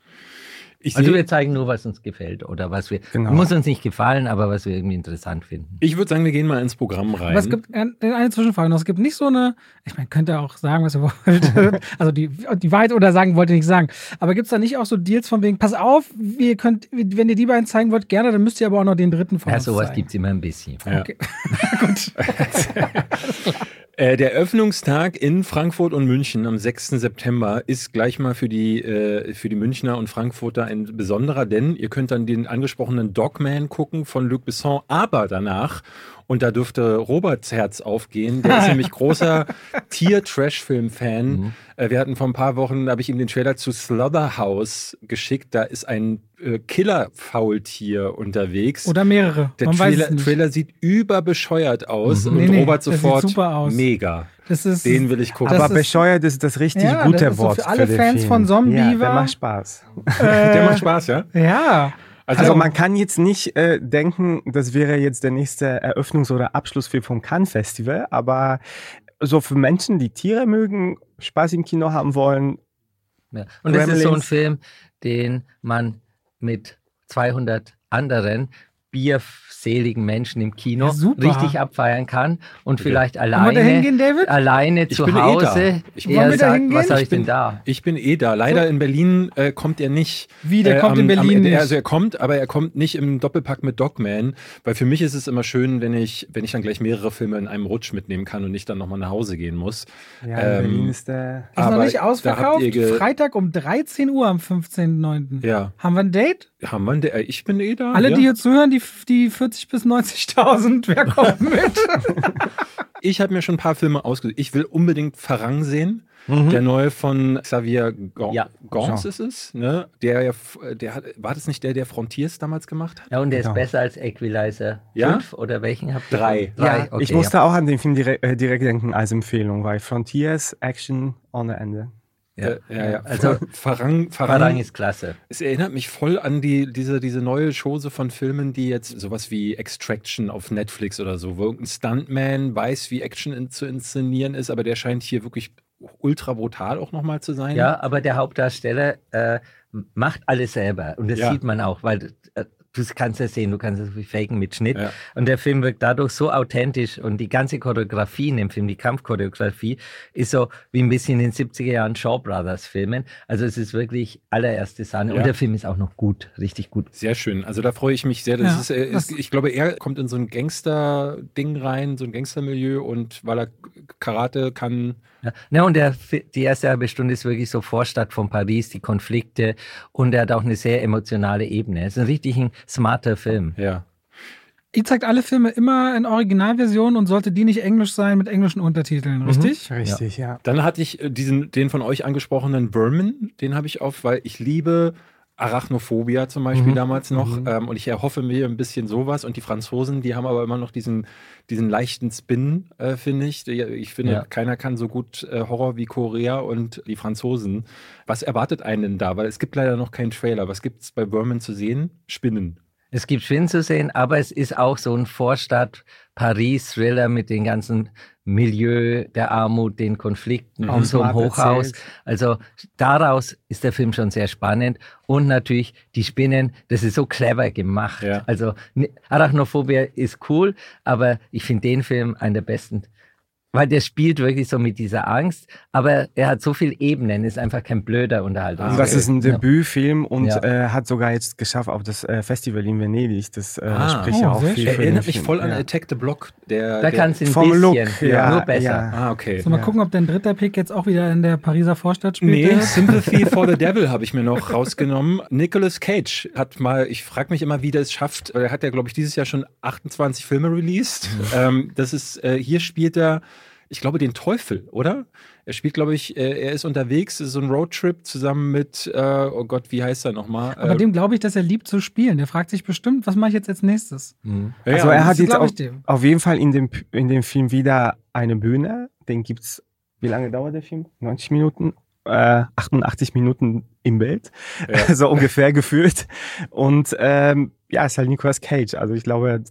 Wir zeigen nur, was uns gefällt oder muss uns nicht gefallen, aber was wir irgendwie interessant finden. Ich würde sagen, wir gehen mal ins Programm rein. Aber es gibt eine Zwischenfrage noch. Es gibt nicht so eine, ich meine, könnt ihr auch sagen, was ihr wollt, also die Wahrheit oder sagen, wollt ihr nicht sagen. Aber gibt es da nicht auch so Deals von wegen, pass auf, wenn ihr die beiden zeigen wollt, gerne, dann müsst ihr aber auch noch den dritten von uns sowas zeigen. gibt es immer ein bisschen. Ja. Okay, gut. Der Öffnungstag in Frankfurt und München am 6. September ist gleich mal für die Münchner und Frankfurter ein besonderer, denn ihr könnt dann den angesprochenen Dogman gucken von Luc Besson, aber danach, und da dürfte Roberts Herz aufgehen, der ist nämlich großer Tier-Trash-Film-Fan. Wir hatten vor ein paar Wochen, da habe ich ihm den Trailer zu Slaughterhouse geschickt, da ist ein Killer-Faultier unterwegs. Oder mehrere. Der Trailer sieht überbescheuert aus und Robert sofort super aus. Mega. Ist, den will ich gucken. Aber bescheuert ist das richtig gute das Wort so für alle den Fans Film. von Zombie. Ja, der macht Spaß. Der macht Spaß, ja? Ja. Also man kann jetzt nicht denken, das wäre jetzt der nächste Eröffnungs- oder Abschlussfilm vom Cannes Festival, aber so für Menschen, die Tiere mögen, Spaß im Kino haben wollen. Ja. Und es ist so ein Film, den man mit 200 anderen bierseligen Menschen im Kino richtig abfeiern kann und vielleicht alleine zu Hause eher sagt, was soll ich denn da? Ich bin da. Leider in Berlin kommt er nicht. Wie, der kommt in Berlin nicht? Also er kommt, aber er kommt nicht im Doppelpack mit Dogman, weil für mich ist es immer schön, wenn ich dann gleich mehrere Filme in einem Rutsch mitnehmen kann und nicht dann nochmal nach Hause gehen muss. Ja, in Berlin ist der... Ist noch nicht ausverkauft? Freitag um 13 Uhr am 15.09. Ja. Haben wir ein Date? Haben wir ein Date? Ich bin da. Alle, die hier zuhören, die 40.000 bis 90.000, wer kommt mit? Ich habe mir schon ein paar Filme ausgesucht. Ich will unbedingt Farang sehen. Der neue von Xavier Gans ist es. Ne? War das nicht der Frontiers damals gemacht hat? Ja, und der ist besser als Equalizer 5 oder welchen habt ihr? 3. Ja, okay, ich musste auch an den Film direkt denken als Empfehlung, weil Frontiers, Action ohne Ende. Ja. Also Farang ist klasse. Es erinnert mich voll an diese neue Chose von Filmen, die jetzt sowas wie Extraction auf Netflix oder so, wo irgendein Stuntman weiß, wie Action zu inszenieren ist, aber der scheint hier wirklich ultra brutal auch nochmal zu sein. Ja, aber der Hauptdarsteller macht alles selber und das sieht man auch, weil du kannst es sehen, du kannst es faken mit Schnitt. Ja. Und der Film wirkt dadurch so authentisch und die ganze Choreografie in dem Film, die Kampfchoreografie, ist so wie ein bisschen in den 70er Jahren Shaw Brothers Filmen. Also es ist wirklich allererste Sahne. Ja. Und der Film ist auch noch gut, richtig gut. Sehr schön. Also da freue ich mich sehr. Ich glaube, er kommt in so ein Gangster-Ding rein, so ein Gangstermilieu und weil er Karate kann. Ja, und die erste halbe Stunde ist wirklich so Vorstadt von Paris, die Konflikte und er hat auch eine sehr emotionale Ebene. Es ist ein richtig smarter Film. Ja. Ihr zeigt alle Filme immer in Originalversion und sollte die nicht englisch sein mit englischen Untertiteln, richtig? Richtig, ja. Dann hatte ich den von euch angesprochenen Vermin, den habe ich weil ich liebe Arachnophobia zum Beispiel damals noch und ich erhoffe mir ein bisschen sowas und die Franzosen, die haben aber immer noch diesen leichten Spin, finde ich. Ich finde, keiner kann so gut Horror wie Korea und die Franzosen. Was erwartet einen denn da? Weil es gibt leider noch keinen Trailer. Was gibt es bei Vermin zu sehen? Spinnen. Es gibt Spinnen zu sehen, aber es ist auch so ein Vorstadt-Paris-Thriller mit dem ganzen Milieu, der Armut, den Konflikten und so im Hochhaus. Also daraus ist der Film schon sehr spannend. Und natürlich die Spinnen, das ist so clever gemacht. Ja. Also Arachnophobia ist cool, aber ich finde den Film einen der besten. Weil der spielt wirklich so mit dieser Angst, aber er hat so viele Ebenen, ist einfach kein blöder Unterhaltung. Das ist ein Debütfilm und hat sogar jetzt geschafft auf das Festival in Venedig. Das spricht ja auch viel für den erinnert mich Film. voll an Attack the Block. Da kannst du ein vom bisschen, Look, nur besser. Ja. Okay. So, mal gucken, ob dein dritter Pick jetzt auch wieder in der Pariser Vorstadt spielt. Nee, Sympathy for the Devil habe ich mir noch rausgenommen. Nicolas Cage hat mal, ich frage mich immer, wie der es schafft, er hat ja, glaube ich, dieses Jahr schon 28 Filme released. Das ist, hier spielt er, ich glaube, den Teufel, oder? Er spielt, glaube ich, er ist unterwegs, ist so ein Roadtrip zusammen mit, oh Gott, wie heißt er nochmal? Aber dem glaube ich, dass er liebt zu spielen. Der fragt sich bestimmt, was mache ich jetzt als nächstes? Also er hat jetzt auf jeden Fall in dem Film wieder eine Bühne. Den gibt's, wie lange dauert der Film? 90 Minuten? 88 Minuten im Bild, so ungefähr gefühlt. Und es ist halt Nicolas Cage. Also ich glaube,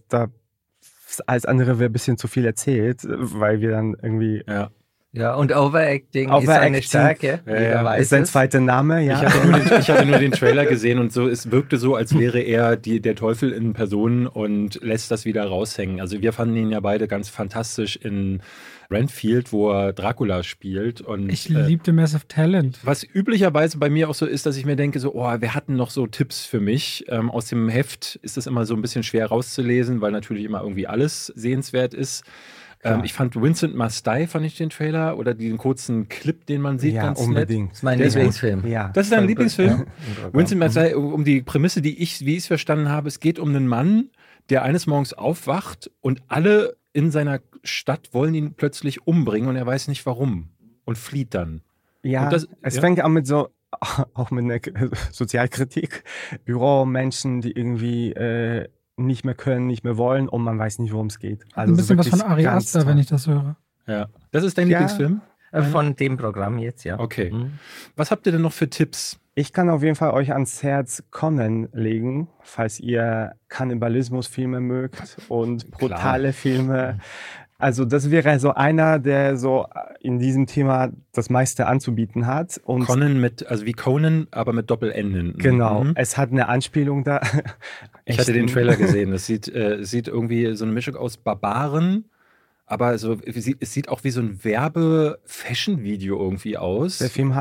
alles andere wäre ein bisschen zu viel erzählt, weil wir dann irgendwie... Ja, und Overacting ist eine Stärke. Ist sein zweiter Name, ja. Ich hatte nur den Trailer gesehen und so, es wirkte so, als wäre er der Teufel in Person und lässt das wieder raushängen. Also wir fanden ihn ja beide ganz fantastisch in Renfield, wo er Dracula spielt. Und, ich liebte Massive Talent. Was üblicherweise bei mir auch so ist, dass ich mir denke, so, wir hatten noch so Tipps für mich. Aus dem Heft ist das immer so ein bisschen schwer rauszulesen, weil natürlich immer irgendwie alles sehenswert ist. Ich fand Vincent Must Die, fand ich den Trailer oder den kurzen Clip, den man sieht, ganz unbedingt. Das ist mein Lieblingsfilm. Ja. Das ist dein Lieblingsfilm? Vincent Must Die, um die Prämisse, wie ich es verstanden habe, es geht um einen Mann, der eines Morgens aufwacht und alle in seiner Stadt wollen ihn plötzlich umbringen und er weiß nicht warum und flieht dann. Ja, und es fängt an mit auch mit einer Sozialkritik. Büromenschen, die irgendwie nicht mehr können, nicht mehr wollen und man weiß nicht, worum es geht. Also ein bisschen was von Ari Aster, wenn ich das höre. Ja. Das ist dein Lieblingsfilm? Von dem Programm jetzt, ja. Okay. Was habt ihr denn noch für Tipps? Ich kann auf jeden Fall euch ans Herz Conan legen, falls ihr Kannibalismusfilme mögt und brutale Filme. Also das wäre so einer, der so in diesem Thema das meiste anzubieten hat. Und Conan also wie Conan, aber mit Doppel-N. Genau, es hat eine Anspielung da. Ich hatte den Trailer gesehen. Es sieht irgendwie so eine Mischung aus Barbaren, aber so, es sieht auch wie so ein Werbe-Fashion-Video irgendwie aus. Der Film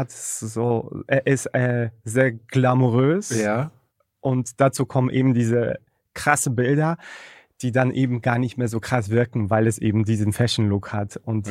er ist sehr glamourös. Ja. Und dazu kommen eben diese krasse Bilder, die dann eben gar nicht mehr so krass wirken, weil es eben diesen Fashion-Look hat. Und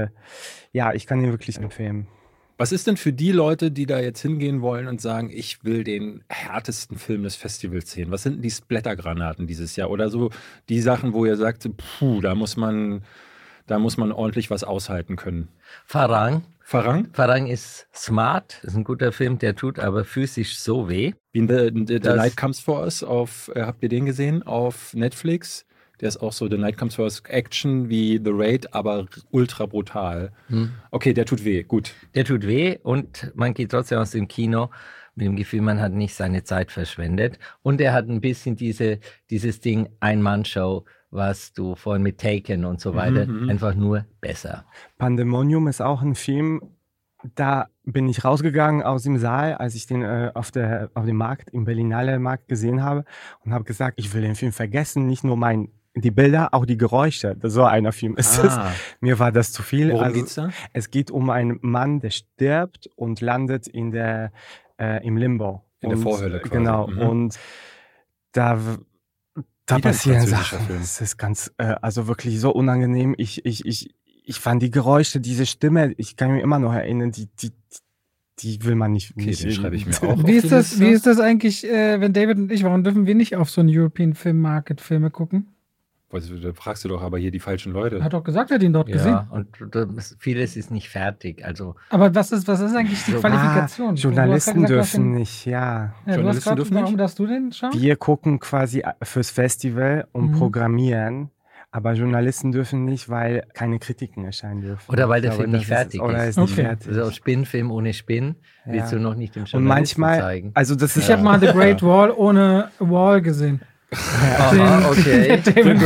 ich kann ihn wirklich empfehlen. Was ist denn für die Leute, die da jetzt hingehen wollen und sagen, ich will den härtesten Film des Festivals sehen? Was sind denn die Splattergranaten dieses Jahr? Oder so die Sachen, wo ihr sagt, da muss man ordentlich was aushalten können? Farang. Farang ist smart, ist ein guter Film, der tut aber physisch so weh. Wie The Night Comes For Us habt ihr den gesehen auf Netflix? Der ist auch so The Night Comes For Us Action wie The Raid, aber ultra brutal. Okay, der tut weh, gut. Der tut weh und man geht trotzdem aus dem Kino mit dem Gefühl, man hat nicht seine Zeit verschwendet. Und er hat ein bisschen dieses Ding Ein-Mann-Show, was du vorhin mit Taken und so weiter, einfach nur besser. Pandemonium ist auch ein Film, da bin ich rausgegangen aus dem Saal, als ich den auf dem Markt, im Berlinale Markt gesehen habe und habe gesagt, ich will den Film vergessen, nicht nur die Bilder, auch die Geräusche. So einer Film ist es. Mir war das zu viel. Worum geht's da? Es geht um einen Mann, der stirbt und landet im Limbo. In der Vorhölle quasi. Genau. Und da passieren Sachen. Das ist ganz, also wirklich so unangenehm. Ich fand die Geräusche, diese Stimme, ich kann mich immer noch erinnern, die will man nicht. Okay, den schreibe ich mir auch. Wie ist das eigentlich, wenn David und ich, warum dürfen wir nicht auf so einen European Film Market Filme gucken? Da fragst du doch aber hier die falschen Leute. Er hat doch gesagt, er hat ihn dort gesehen. Ja, und vieles ist nicht fertig. Also, aber was ist eigentlich die Qualifikation? Journalisten dürfen nicht, ja. Journalisten dürfen nicht? Warum darfst du denn schauen? Wir gucken quasi fürs Festival und programmieren. Aber Journalisten dürfen nicht, weil keine Kritiken erscheinen dürfen. Oder weil der Film nicht fertig ist. Oder ist nicht fertig. Also Spinnfilm ohne Spinn willst du noch nicht dem Journalisten und manchmal, zeigen. Also das ist ich habe mal The Great Wall ohne Wall gesehen. Okay.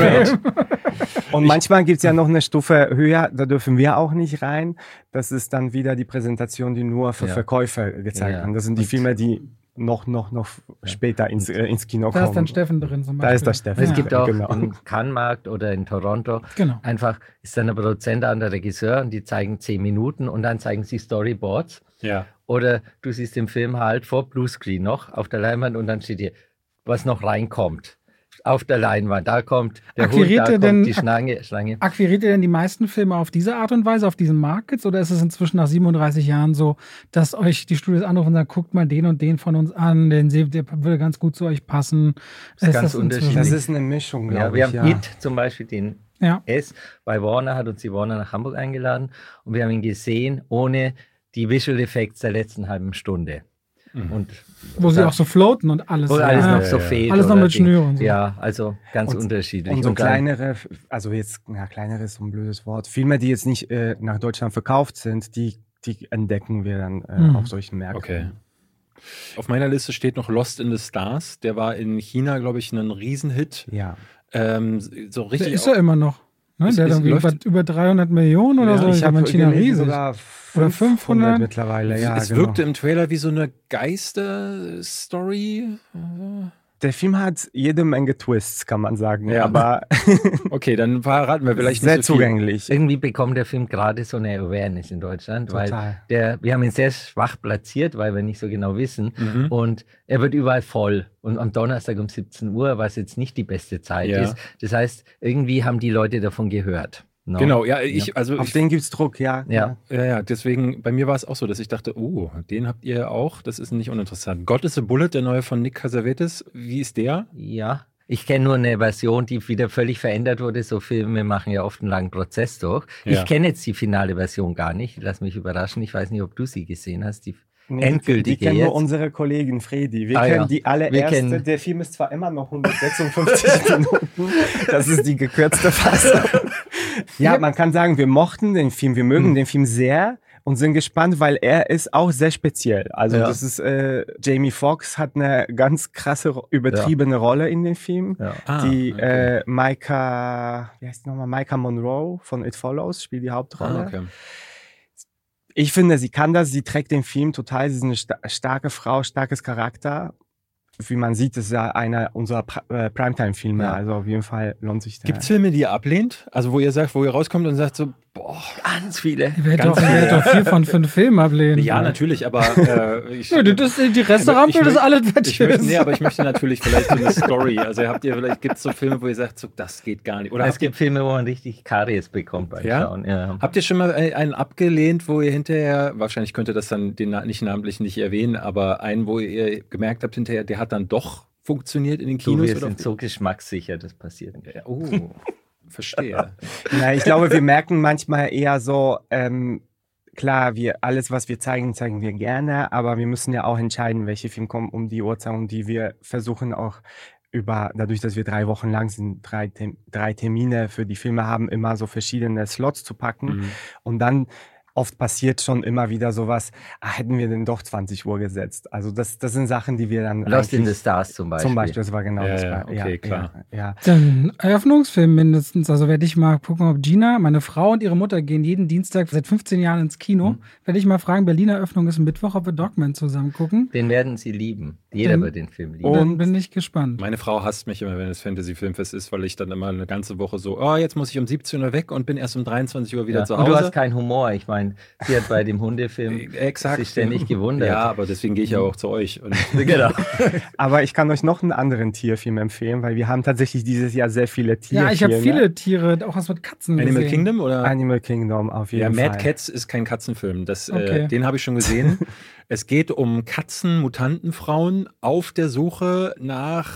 Und manchmal gibt es ja noch eine Stufe höher, da dürfen wir auch nicht rein. Das ist dann wieder die Präsentation, die nur für Verkäufer gezeigt werden. Das sind die Filme, die noch später ins Kino kommen. Da ist dann Steffen drin zum Beispiel. Da ist der Steffen. Es gibt auch im Cannes-Markt oder in Toronto einfach, ist dann der Produzent an der Regisseur und die zeigen 10 Minuten und dann zeigen sie Storyboards. Ja. Oder du siehst den Film halt vor Bluescreen noch auf der Leinwand und dann steht hier, was noch reinkommt. Auf der Leinwand, da kommt der Hund, da kommt die Schlange. Akquiriert ihr denn die meisten Filme auf diese Art und Weise, auf diesen Markets? Oder ist es inzwischen nach 37 Jahren so, dass euch die Studios anrufen und sagen, guckt mal den und den von uns an, der würde ganz gut zu euch passen? Das ist ganz unterschiedlich. Das ist eine Mischung, glaube ich. Wir haben It zum Beispiel, den S, bei Warner, hat uns die Warner nach Hamburg eingeladen und wir haben ihn gesehen ohne die Visual Effects der letzten halben Stunde. Und wo sie auch so floaten und alles. Wo alles noch so fehlt. Alles noch mit Schnüren und so. Ja, also ganz unterschiedlich. Und so kleinere, also jetzt, kleinere ist so ein blödes Wort. Filme, die jetzt nicht nach Deutschland verkauft sind, die entdecken wir dann auf solchen Märkten. Okay. Auf meiner Liste steht noch Lost in the Stars. Der war in China, glaube ich, ein Riesenhit. Ja. So richtig. Der ist ja immer noch. Ne? Der hat irgendwie über 300 Millionen oder so. Ich habe in China riesig. Oder 500 mittlerweile, ja. Es wirkte im Trailer wie so eine Geister-Story. Der Film hat jede Menge Twists, kann man sagen. Ja. Aber okay, dann verraten wir vielleicht sehr nicht so viel. Zugänglich. Irgendwie bekommt der Film gerade so eine Awareness in Deutschland, Total. weil wir haben ihn sehr schwach platziert, weil wir nicht so genau wissen. Und er wird überall voll. Und am Donnerstag um 17 Uhr, was jetzt nicht die beste Zeit ist. Das heißt, irgendwie haben die Leute davon gehört. No. Genau, ja, Auf den gibt's Druck, ja. Ja. Ja, deswegen, bei mir war es auch so, dass ich dachte, oh, den habt ihr auch, das ist nicht uninteressant. God is a Bullet, der neue von Nick Cassavetes, wie ist der? Ja. Ich kenne nur eine Version, die wieder völlig verändert wurde. So Filme machen ja oft einen langen Prozess durch. Ja. Ich kenne jetzt die finale Version gar nicht. Lass mich überraschen. Ich weiß nicht, ob du sie gesehen hast. Die Nee, endgültige die kennen jetzt. nur unsere Kollegin Fredi. Wir Ah, kennen ja. die allererste. Der Film ist zwar immer noch 156 Minuten. Das ist die gekürzte Fassung. Ja, man kann sagen, wir mochten den Film, wir mögen den Film sehr und sind gespannt, weil er ist auch sehr speziell. Also das ist, Jamie Foxx hat eine ganz krasse, übertriebene Rolle in dem Film. Ja. Die Micah Monroe von It Follows spielt die Hauptrolle. Okay. Ich finde, sie kann das, sie trägt den Film total, sie ist eine starke Frau, starkes Charakter. Wie man sieht, ist ja einer unserer Primetime-Filme, also auf jeden Fall lohnt sich der. Gibt es Filme, die ihr ablehnt? Also wo ihr rauskommt und sagt so, boah, Ganz viele. Ich werde doch 4 von 5 Filmen ablehnen. ja, natürlich, aber die Restaurant das alle aber ich möchte natürlich vielleicht so eine Story. Also gibt es so Filme, wo ihr sagt, so, das geht gar nicht. Oder Es gibt Filme, wo man richtig Karies bekommt beim Schauen. Ja. Habt ihr schon mal einen abgelehnt, wo ihr hinterher, wahrscheinlich könnt ihr das dann nicht namentlich nicht erwähnen, aber einen, wo ihr gemerkt habt hinterher, der hat dann doch funktioniert in den Kinos? Wir sind so geschmackssicher, das passiert nicht. Oh, verstehe. Na, ich glaube, wir merken manchmal eher so, klar, alles, was wir zeigen wir gerne, aber wir müssen ja auch entscheiden, welche Filme kommen um die Uhrzeit und die wir versuchen auch dadurch, dass wir 3 Wochen lang sind, 3 Termine für die Filme haben, immer so verschiedene Slots zu packen und dann oft passiert schon immer wieder sowas, hätten wir denn doch 20 Uhr gesetzt. Also das sind Sachen, die wir dann Lost in the Stars zum Beispiel. Zum Beispiel, das war genau das. Okay, klar. Ja. Dann Eröffnungsfilm mindestens. Also werde ich mal gucken, ob Gina, meine Frau und ihre Mutter gehen jeden Dienstag seit 15 Jahren ins Kino. Werde ich mal fragen, Berliner Eröffnung ist Mittwoch, ob wir Dogman zusammen gucken. Den werden sie lieben. Jeder wird den Film lieben. Dann bin ich gespannt. Meine Frau hasst mich immer, wenn es Fantasy-Filmfest ist, weil ich dann immer eine ganze Woche so, jetzt muss ich um 17 Uhr weg und bin erst um 23 Uhr wieder zu Hause. Und du hast keinen Humor. Ich meine, sie hat bei dem Hundefilm sich ständig gewundert. Ja, aber deswegen gehe ich ja auch zu euch. Und Genau. Aber ich kann euch noch einen anderen Tierfilm empfehlen, weil wir haben tatsächlich dieses Jahr sehr viele Tierfilme. Ja, ich habe viele Tiere, auch was mit Katzen Animal gesehen. Kingdom oder? Animal Kingdom auf jeden Fall. Ja, Mad Cats ist kein Katzenfilm. Okay. Den habe ich schon gesehen. Es geht um Katzen-Mutantenfrauen auf der Suche nach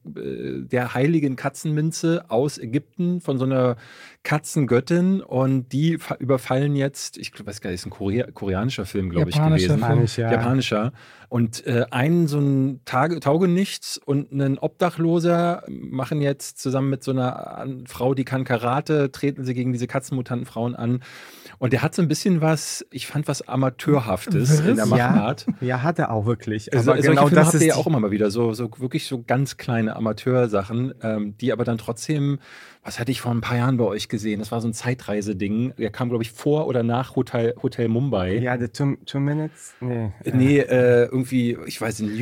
der heiligen Katzenminze aus Ägypten von so einer Katzengöttin und die überfallen jetzt, ich weiß gar nicht, ist ein koreanischer Film, glaube ich, gewesen. Japanischer. Und einen so ein Taugenichts und einen Obdachloser machen jetzt zusammen mit so einer Frau, die kann Karate, treten sie gegen diese Katzenmutantenfrauen an. Und der hat so ein bisschen was, ich fand was Amateurhaftes in der Machart. Ja, hat er auch wirklich. Aber genau solche Filme das habt ist ihr ja auch immer mal wieder, so wirklich so ganz kleine Amateursachen, die aber dann trotzdem, was hatte ich vor ein paar Jahren bei euch gesehen? Das war so ein Zeitreiseding. Der kam, glaube ich, vor oder nach Hotel Mumbai. Ja, The Two Minutes? Nee, irgendwie, ich weiß nicht,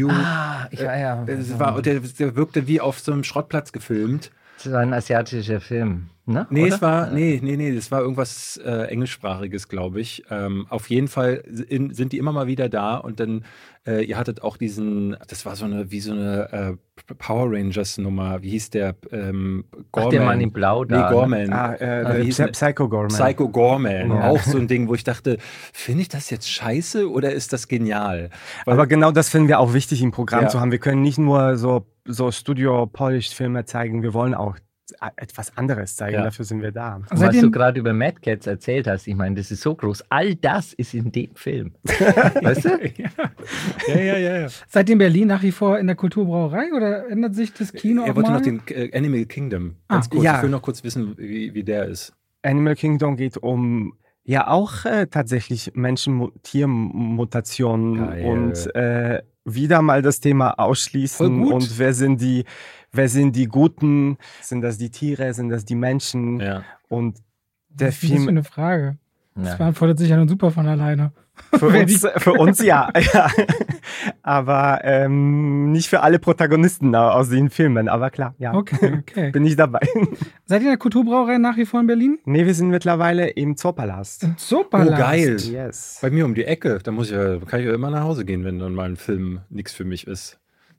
der wirkte wie auf so einem Schrottplatz gefilmt. Das war ein asiatischer Film, ne? Nee, oder? Das war irgendwas Englischsprachiges, glaube ich. Auf jeden Fall sind die immer mal wieder da und dann, ihr hattet auch das war so eine Power Rangers Nummer, wie hieß der? Gorman. Ach, der Mann in Blau da. Nee, Gorman. Psycho Gorman. Psycho Gorman. Ja. Auch so ein Ding, wo ich dachte, finde ich das jetzt scheiße oder ist das genial? Aber genau das finden wir auch wichtig im Programm zu haben. Wir können nicht nur so Studio-Polished-Filme zeigen, wir wollen auch etwas anderes zeigen, dafür sind wir da. Und was du gerade über Mad Cats erzählt hast, ich meine, das ist so groß, all das ist in dem Film. Weißt du? Ja. Seid ihr in Berlin nach wie vor in der Kulturbrauerei oder ändert sich das Kino Er auch wollte mal? noch den Animal Kingdom, ganz kurz. ja. Ich will noch kurz wissen, wie der ist. Animal Kingdom geht um auch tatsächlich Menschen-Tier-Mutationen und wieder mal das Thema ausschließen und wer sind die Guten? Sind das die Tiere? Sind das die Menschen? Ja. Und der das ist ein bisschen Film eine Frage. Das beantwortet sich ja nun super von alleine. für uns ja. Aber nicht für alle Protagonisten aus den Filmen, aber klar, ja. Okay. Bin ich dabei. Seid ihr in der Kulturbrauerei nach wie vor in Berlin? Nee, wir sind mittlerweile im Zoopalast. Im Zoopalast? Oh, geil. Yes. Bei mir um die Ecke. Da kann ich ja immer nach Hause gehen, wenn dann mal ein Film nichts für mich ist.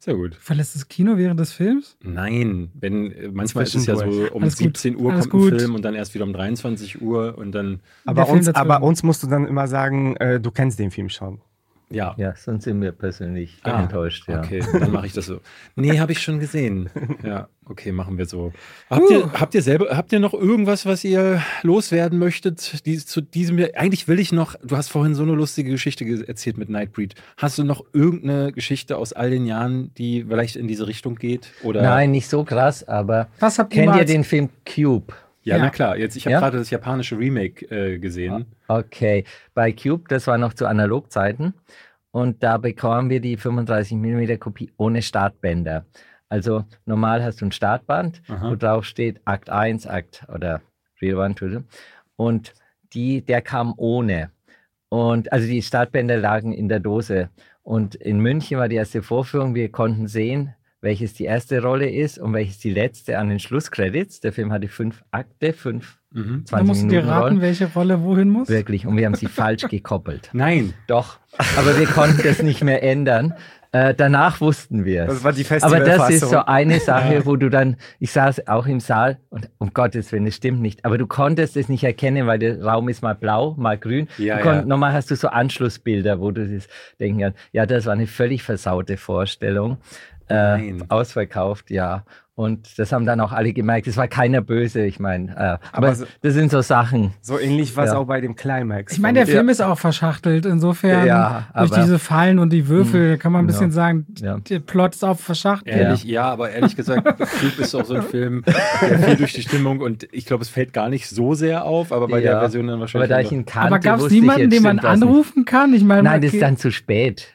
Sehr gut. Verlässt das Kino während des Films? Nein, manchmal ist es ja so, um 17 Uhr kommt ein Film und dann erst wieder um 23 Uhr und dann... Aber uns musst du dann immer sagen, du kennst den Film schon. Ja, sonst sind wir persönlich enttäuscht. Ja. Okay, dann mache ich das so. Nee, habe ich schon gesehen. Ja, okay, machen wir so. Habt ihr noch irgendwas, was ihr loswerden möchtet zu diesem Jahr? Eigentlich will ich noch, du hast vorhin so eine lustige Geschichte erzählt mit Nightbreed. Hast du noch irgendeine Geschichte aus all den Jahren, die vielleicht in diese Richtung geht? Oder? Nein, nicht so krass, aber kennt ihr den Film Cube? Ja, na klar. Ich habe gerade das japanische Remake gesehen. Okay. Bei Cube, das war noch zu Analogzeiten. Und da bekamen wir die 35mm Kopie ohne Startbänder. Also normal hast du ein Startband, wo drauf steht Akt 1, oder Real One. Und der kam ohne. Und also die Startbänder lagen in der Dose. Und in München war die erste Vorführung. Wir konnten sehen, welches die erste Rolle ist und welches die letzte an den Schlusscredits. Der Film hatte 5 Akte, 20 Minuten. Da musst du dir raten, welche Rolle wohin muss? Wirklich, und wir haben sie falsch gekoppelt. Nein. Doch, aber wir konnten das nicht mehr ändern. Danach wussten wir es. Das war die Festivalfassung. Aber das ist so eine Sache, wo du dann, ich saß auch im Saal und um Gottes Willen, das stimmt nicht, aber du konntest es nicht erkennen, weil der Raum ist mal blau, mal grün. Normal hast du so Anschlussbilder, wo du das denken kannst, ja, das war eine völlig versaute Vorstellung. Ausverkauft, ja. Und das haben dann auch alle gemerkt. Es war keiner böse, ich meine. Aber das sind so Sachen. So ähnlich war es auch bei dem Climax. Ich meine, der Film ist auch verschachtelt. Insofern, durch diese Fallen und die Würfel, kann man ein bisschen sagen, der Plot ist auch verschachtelt. Aber ehrlich gesagt, Cube ist auch so ein Film, der viel durch die Stimmung und ich glaube, es fällt gar nicht so sehr auf, aber bei der Version dann wahrscheinlich. Aber da ich ihn kannte, aber gab es niemanden, den man anrufen kann? Ich meine, nein, das ist dann zu spät.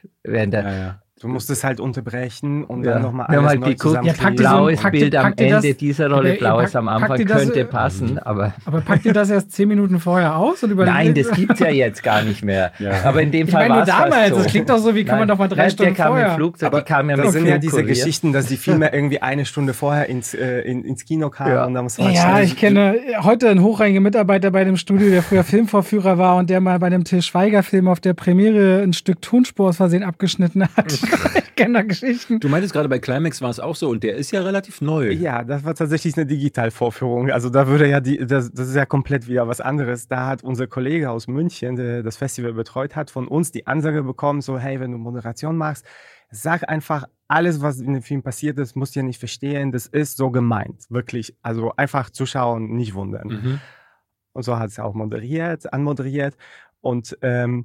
Du musst es halt unterbrechen und dann nochmal alles neu zusammenspielen. Blaues Bild am Ende dieser Rolle, blaues am Anfang könnte passen. Aber packt ihr das erst 10 Minuten vorher aus? Und nein, das gibt es ja jetzt gar nicht mehr. Aber in dem Fall war es damals, so. Das klingt doch so, wie kann man doch mal 3 Stunden vorher. Flugzeug, das sind ja diese Geschichten, dass die Filme irgendwie 1 Stunde vorher ins Kino kamen. Und dann muss man ich kenne heute einen hochrangigen Mitarbeiter bei dem Studio, der früher Filmvorführer war und der mal bei dem Til Schweiger-Film auf der Premiere ein Stück Tonspur aus Versehen abgeschnitten hat. Ich kenne da Geschichten. Du meintest gerade bei Climax war es auch so und der ist ja relativ neu. Ja, das war tatsächlich eine Digitalvorführung. Also da würde ja das ist ja komplett wieder was anderes. Da hat unser Kollege aus München, der das Festival betreut hat, von uns die Ansage bekommen, so hey, wenn du Moderation machst, sag einfach, alles, was in dem Film passiert ist, musst du ja nicht verstehen. Das ist so gemeint, wirklich. Also einfach zuschauen, nicht wundern. Und so hat es auch anmoderiert und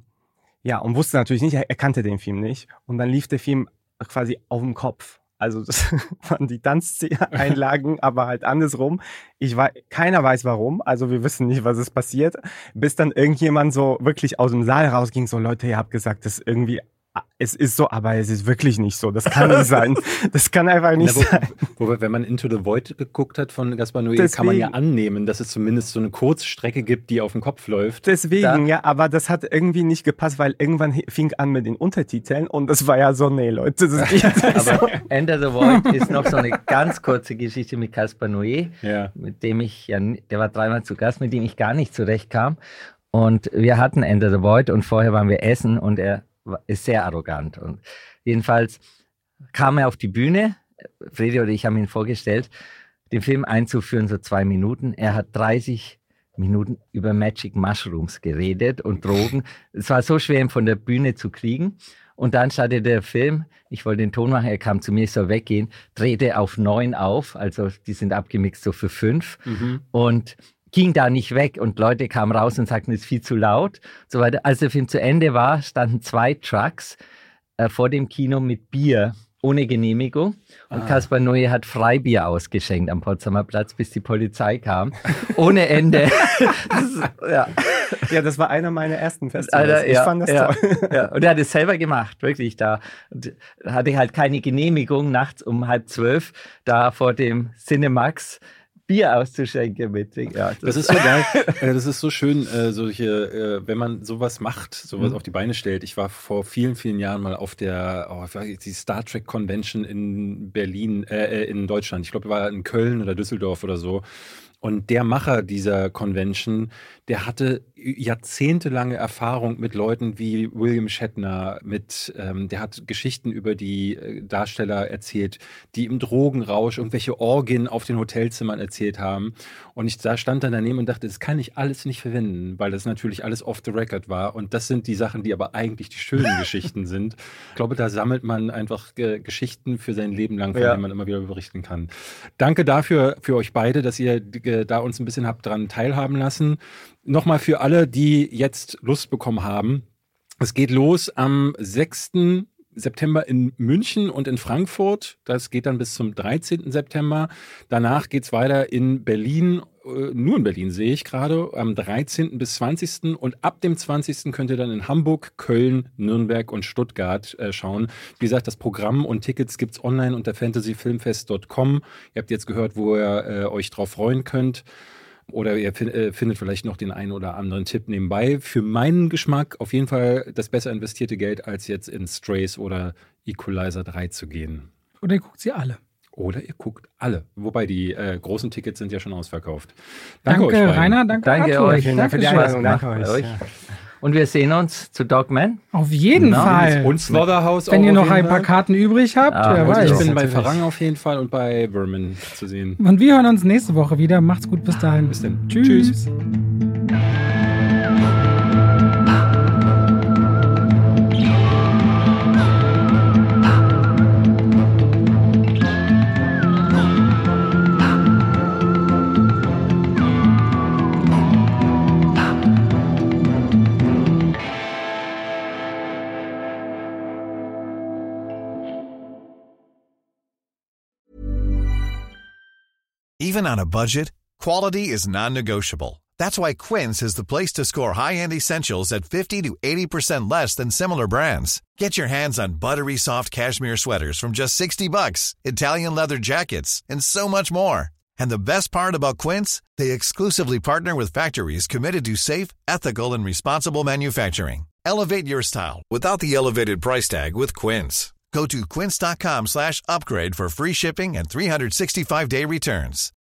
und wusste natürlich nicht, er kannte den Film nicht. Und dann lief der Film quasi auf dem Kopf. Also das waren die Tanzeinlagen, aber halt andersrum. Keiner weiß warum, also wir wissen nicht, was ist passiert, bis dann irgendjemand so wirklich aus dem Saal rausging, so Leute, ihr habt gesagt, das irgendwie, es ist so, aber es ist wirklich nicht so. Das kann nicht sein. Das kann einfach nicht sein. Wenn man Into the Void geguckt hat von Gaspar Noé, kann man ja annehmen, dass es zumindest so eine Kurzstrecke gibt, die auf dem Kopf läuft. Deswegen, aber das hat irgendwie nicht gepasst, weil irgendwann fing an mit den Untertiteln und das war ja so, nee, Leute, das geht aber Enter the Void ist noch so eine ganz kurze Geschichte mit Gaspar Noé, mit dem der war 3-mal zu Gast, mit dem ich gar nicht zurechtkam. Und wir hatten Enter the Void und vorher waren wir essen und er ist sehr arrogant. Und jedenfalls kam er auf die Bühne, Fredi oder ich haben ihn vorgestellt, den Film einzuführen, so 2 Minuten. Er hat 30 Minuten über Magic Mushrooms geredet und Drogen. Es war so schwer, ihn von der Bühne zu kriegen. Und dann startete der Film, ich wollte den Ton machen, er kam zu mir, ich soll weggehen, drehte auf 9 auf, also die sind abgemixt so für 5 und ging da nicht weg und Leute kamen raus und sagten, es ist viel zu laut. So weiter. Als der Film zu Ende war, standen 2 Trucks vor dem Kino mit Bier ohne Genehmigung und Gaspar Noé hat Freibier ausgeschenkt am Potsdamer Platz, bis die Polizei kam. Ohne Ende. Das war einer meiner ersten Festivals. Ich fand das toll. Ja. Und er hat es selber gemacht, wirklich da. Und hatte halt keine Genehmigung, nachts um 11:30 da vor dem Cinemax Bier auszuschenken mit. Das ist so geil. Das ist so schön, wenn man sowas macht, sowas auf die Beine stellt. Ich war vor vielen, vielen Jahren mal auf die Star Trek Convention in Berlin, in Deutschland. Ich glaube, war in Köln oder Düsseldorf oder so. Und der Macher dieser Convention, der hatte jahrzehntelange Erfahrung mit Leuten wie William Shatner, der hat Geschichten über die Darsteller erzählt, die im Drogenrausch irgendwelche Orgien auf den Hotelzimmern erzählt haben. Und da stand dann daneben und dachte, das kann ich alles nicht verwenden, weil das natürlich alles off the record war. Und das sind die Sachen, die aber eigentlich die schönen Geschichten sind. Ich glaube, da sammelt man einfach Geschichten für sein Leben lang, von denen man immer wieder berichten kann. Danke dafür für euch beide, dass ihr da uns ein bisschen habt dran teilhaben lassen. Nochmal für alle, die jetzt Lust bekommen haben. Es geht los am 6. September in München und in Frankfurt. Das geht dann bis zum 13. September. Danach geht es weiter in Berlin. Nur in Berlin sehe ich gerade, am 13. bis 20. Und ab dem 20. könnt ihr dann in Hamburg, Köln, Nürnberg und Stuttgart schauen. Wie gesagt, das Programm und Tickets gibt es online unter fantasyfilmfest.com. Ihr habt jetzt gehört, wo ihr euch drauf freuen könnt. Oder ihr findet vielleicht noch den einen oder anderen Tipp nebenbei. Für meinen Geschmack auf jeden Fall das besser investierte Geld, als jetzt in Strays oder Equalizer 3 zu gehen. Oder ihr guckt sie alle. Oder ihr guckt alle. Wobei die großen Tickets sind ja schon ausverkauft. Danke euch, Rainer. Danke euch. Vielen Dank für die Einladung. Danke euch. Ja. Und wir sehen uns zu Dogman. Auf jeden Fall. Und Slaughterhouse. Wenn ihr noch ein paar Karten übrig habt, wer weiß. Ich bin bei Farang auf jeden Fall und bei Vermin zu sehen. Und wir hören uns nächste Woche wieder. Macht's gut, bis dahin. Bis dann. Tschüss. Even on a budget, quality is non-negotiable. That's why Quince is the place to score high-end essentials at 50 to 80% less than similar brands. Get your hands on buttery soft cashmere sweaters from just $60, Italian leather jackets, and so much more. And the best part about Quince, they exclusively partner with factories committed to safe, ethical, and responsible manufacturing. Elevate your style without the elevated price tag with Quince. Go to quince.com/upgrade for free shipping and 365-day returns.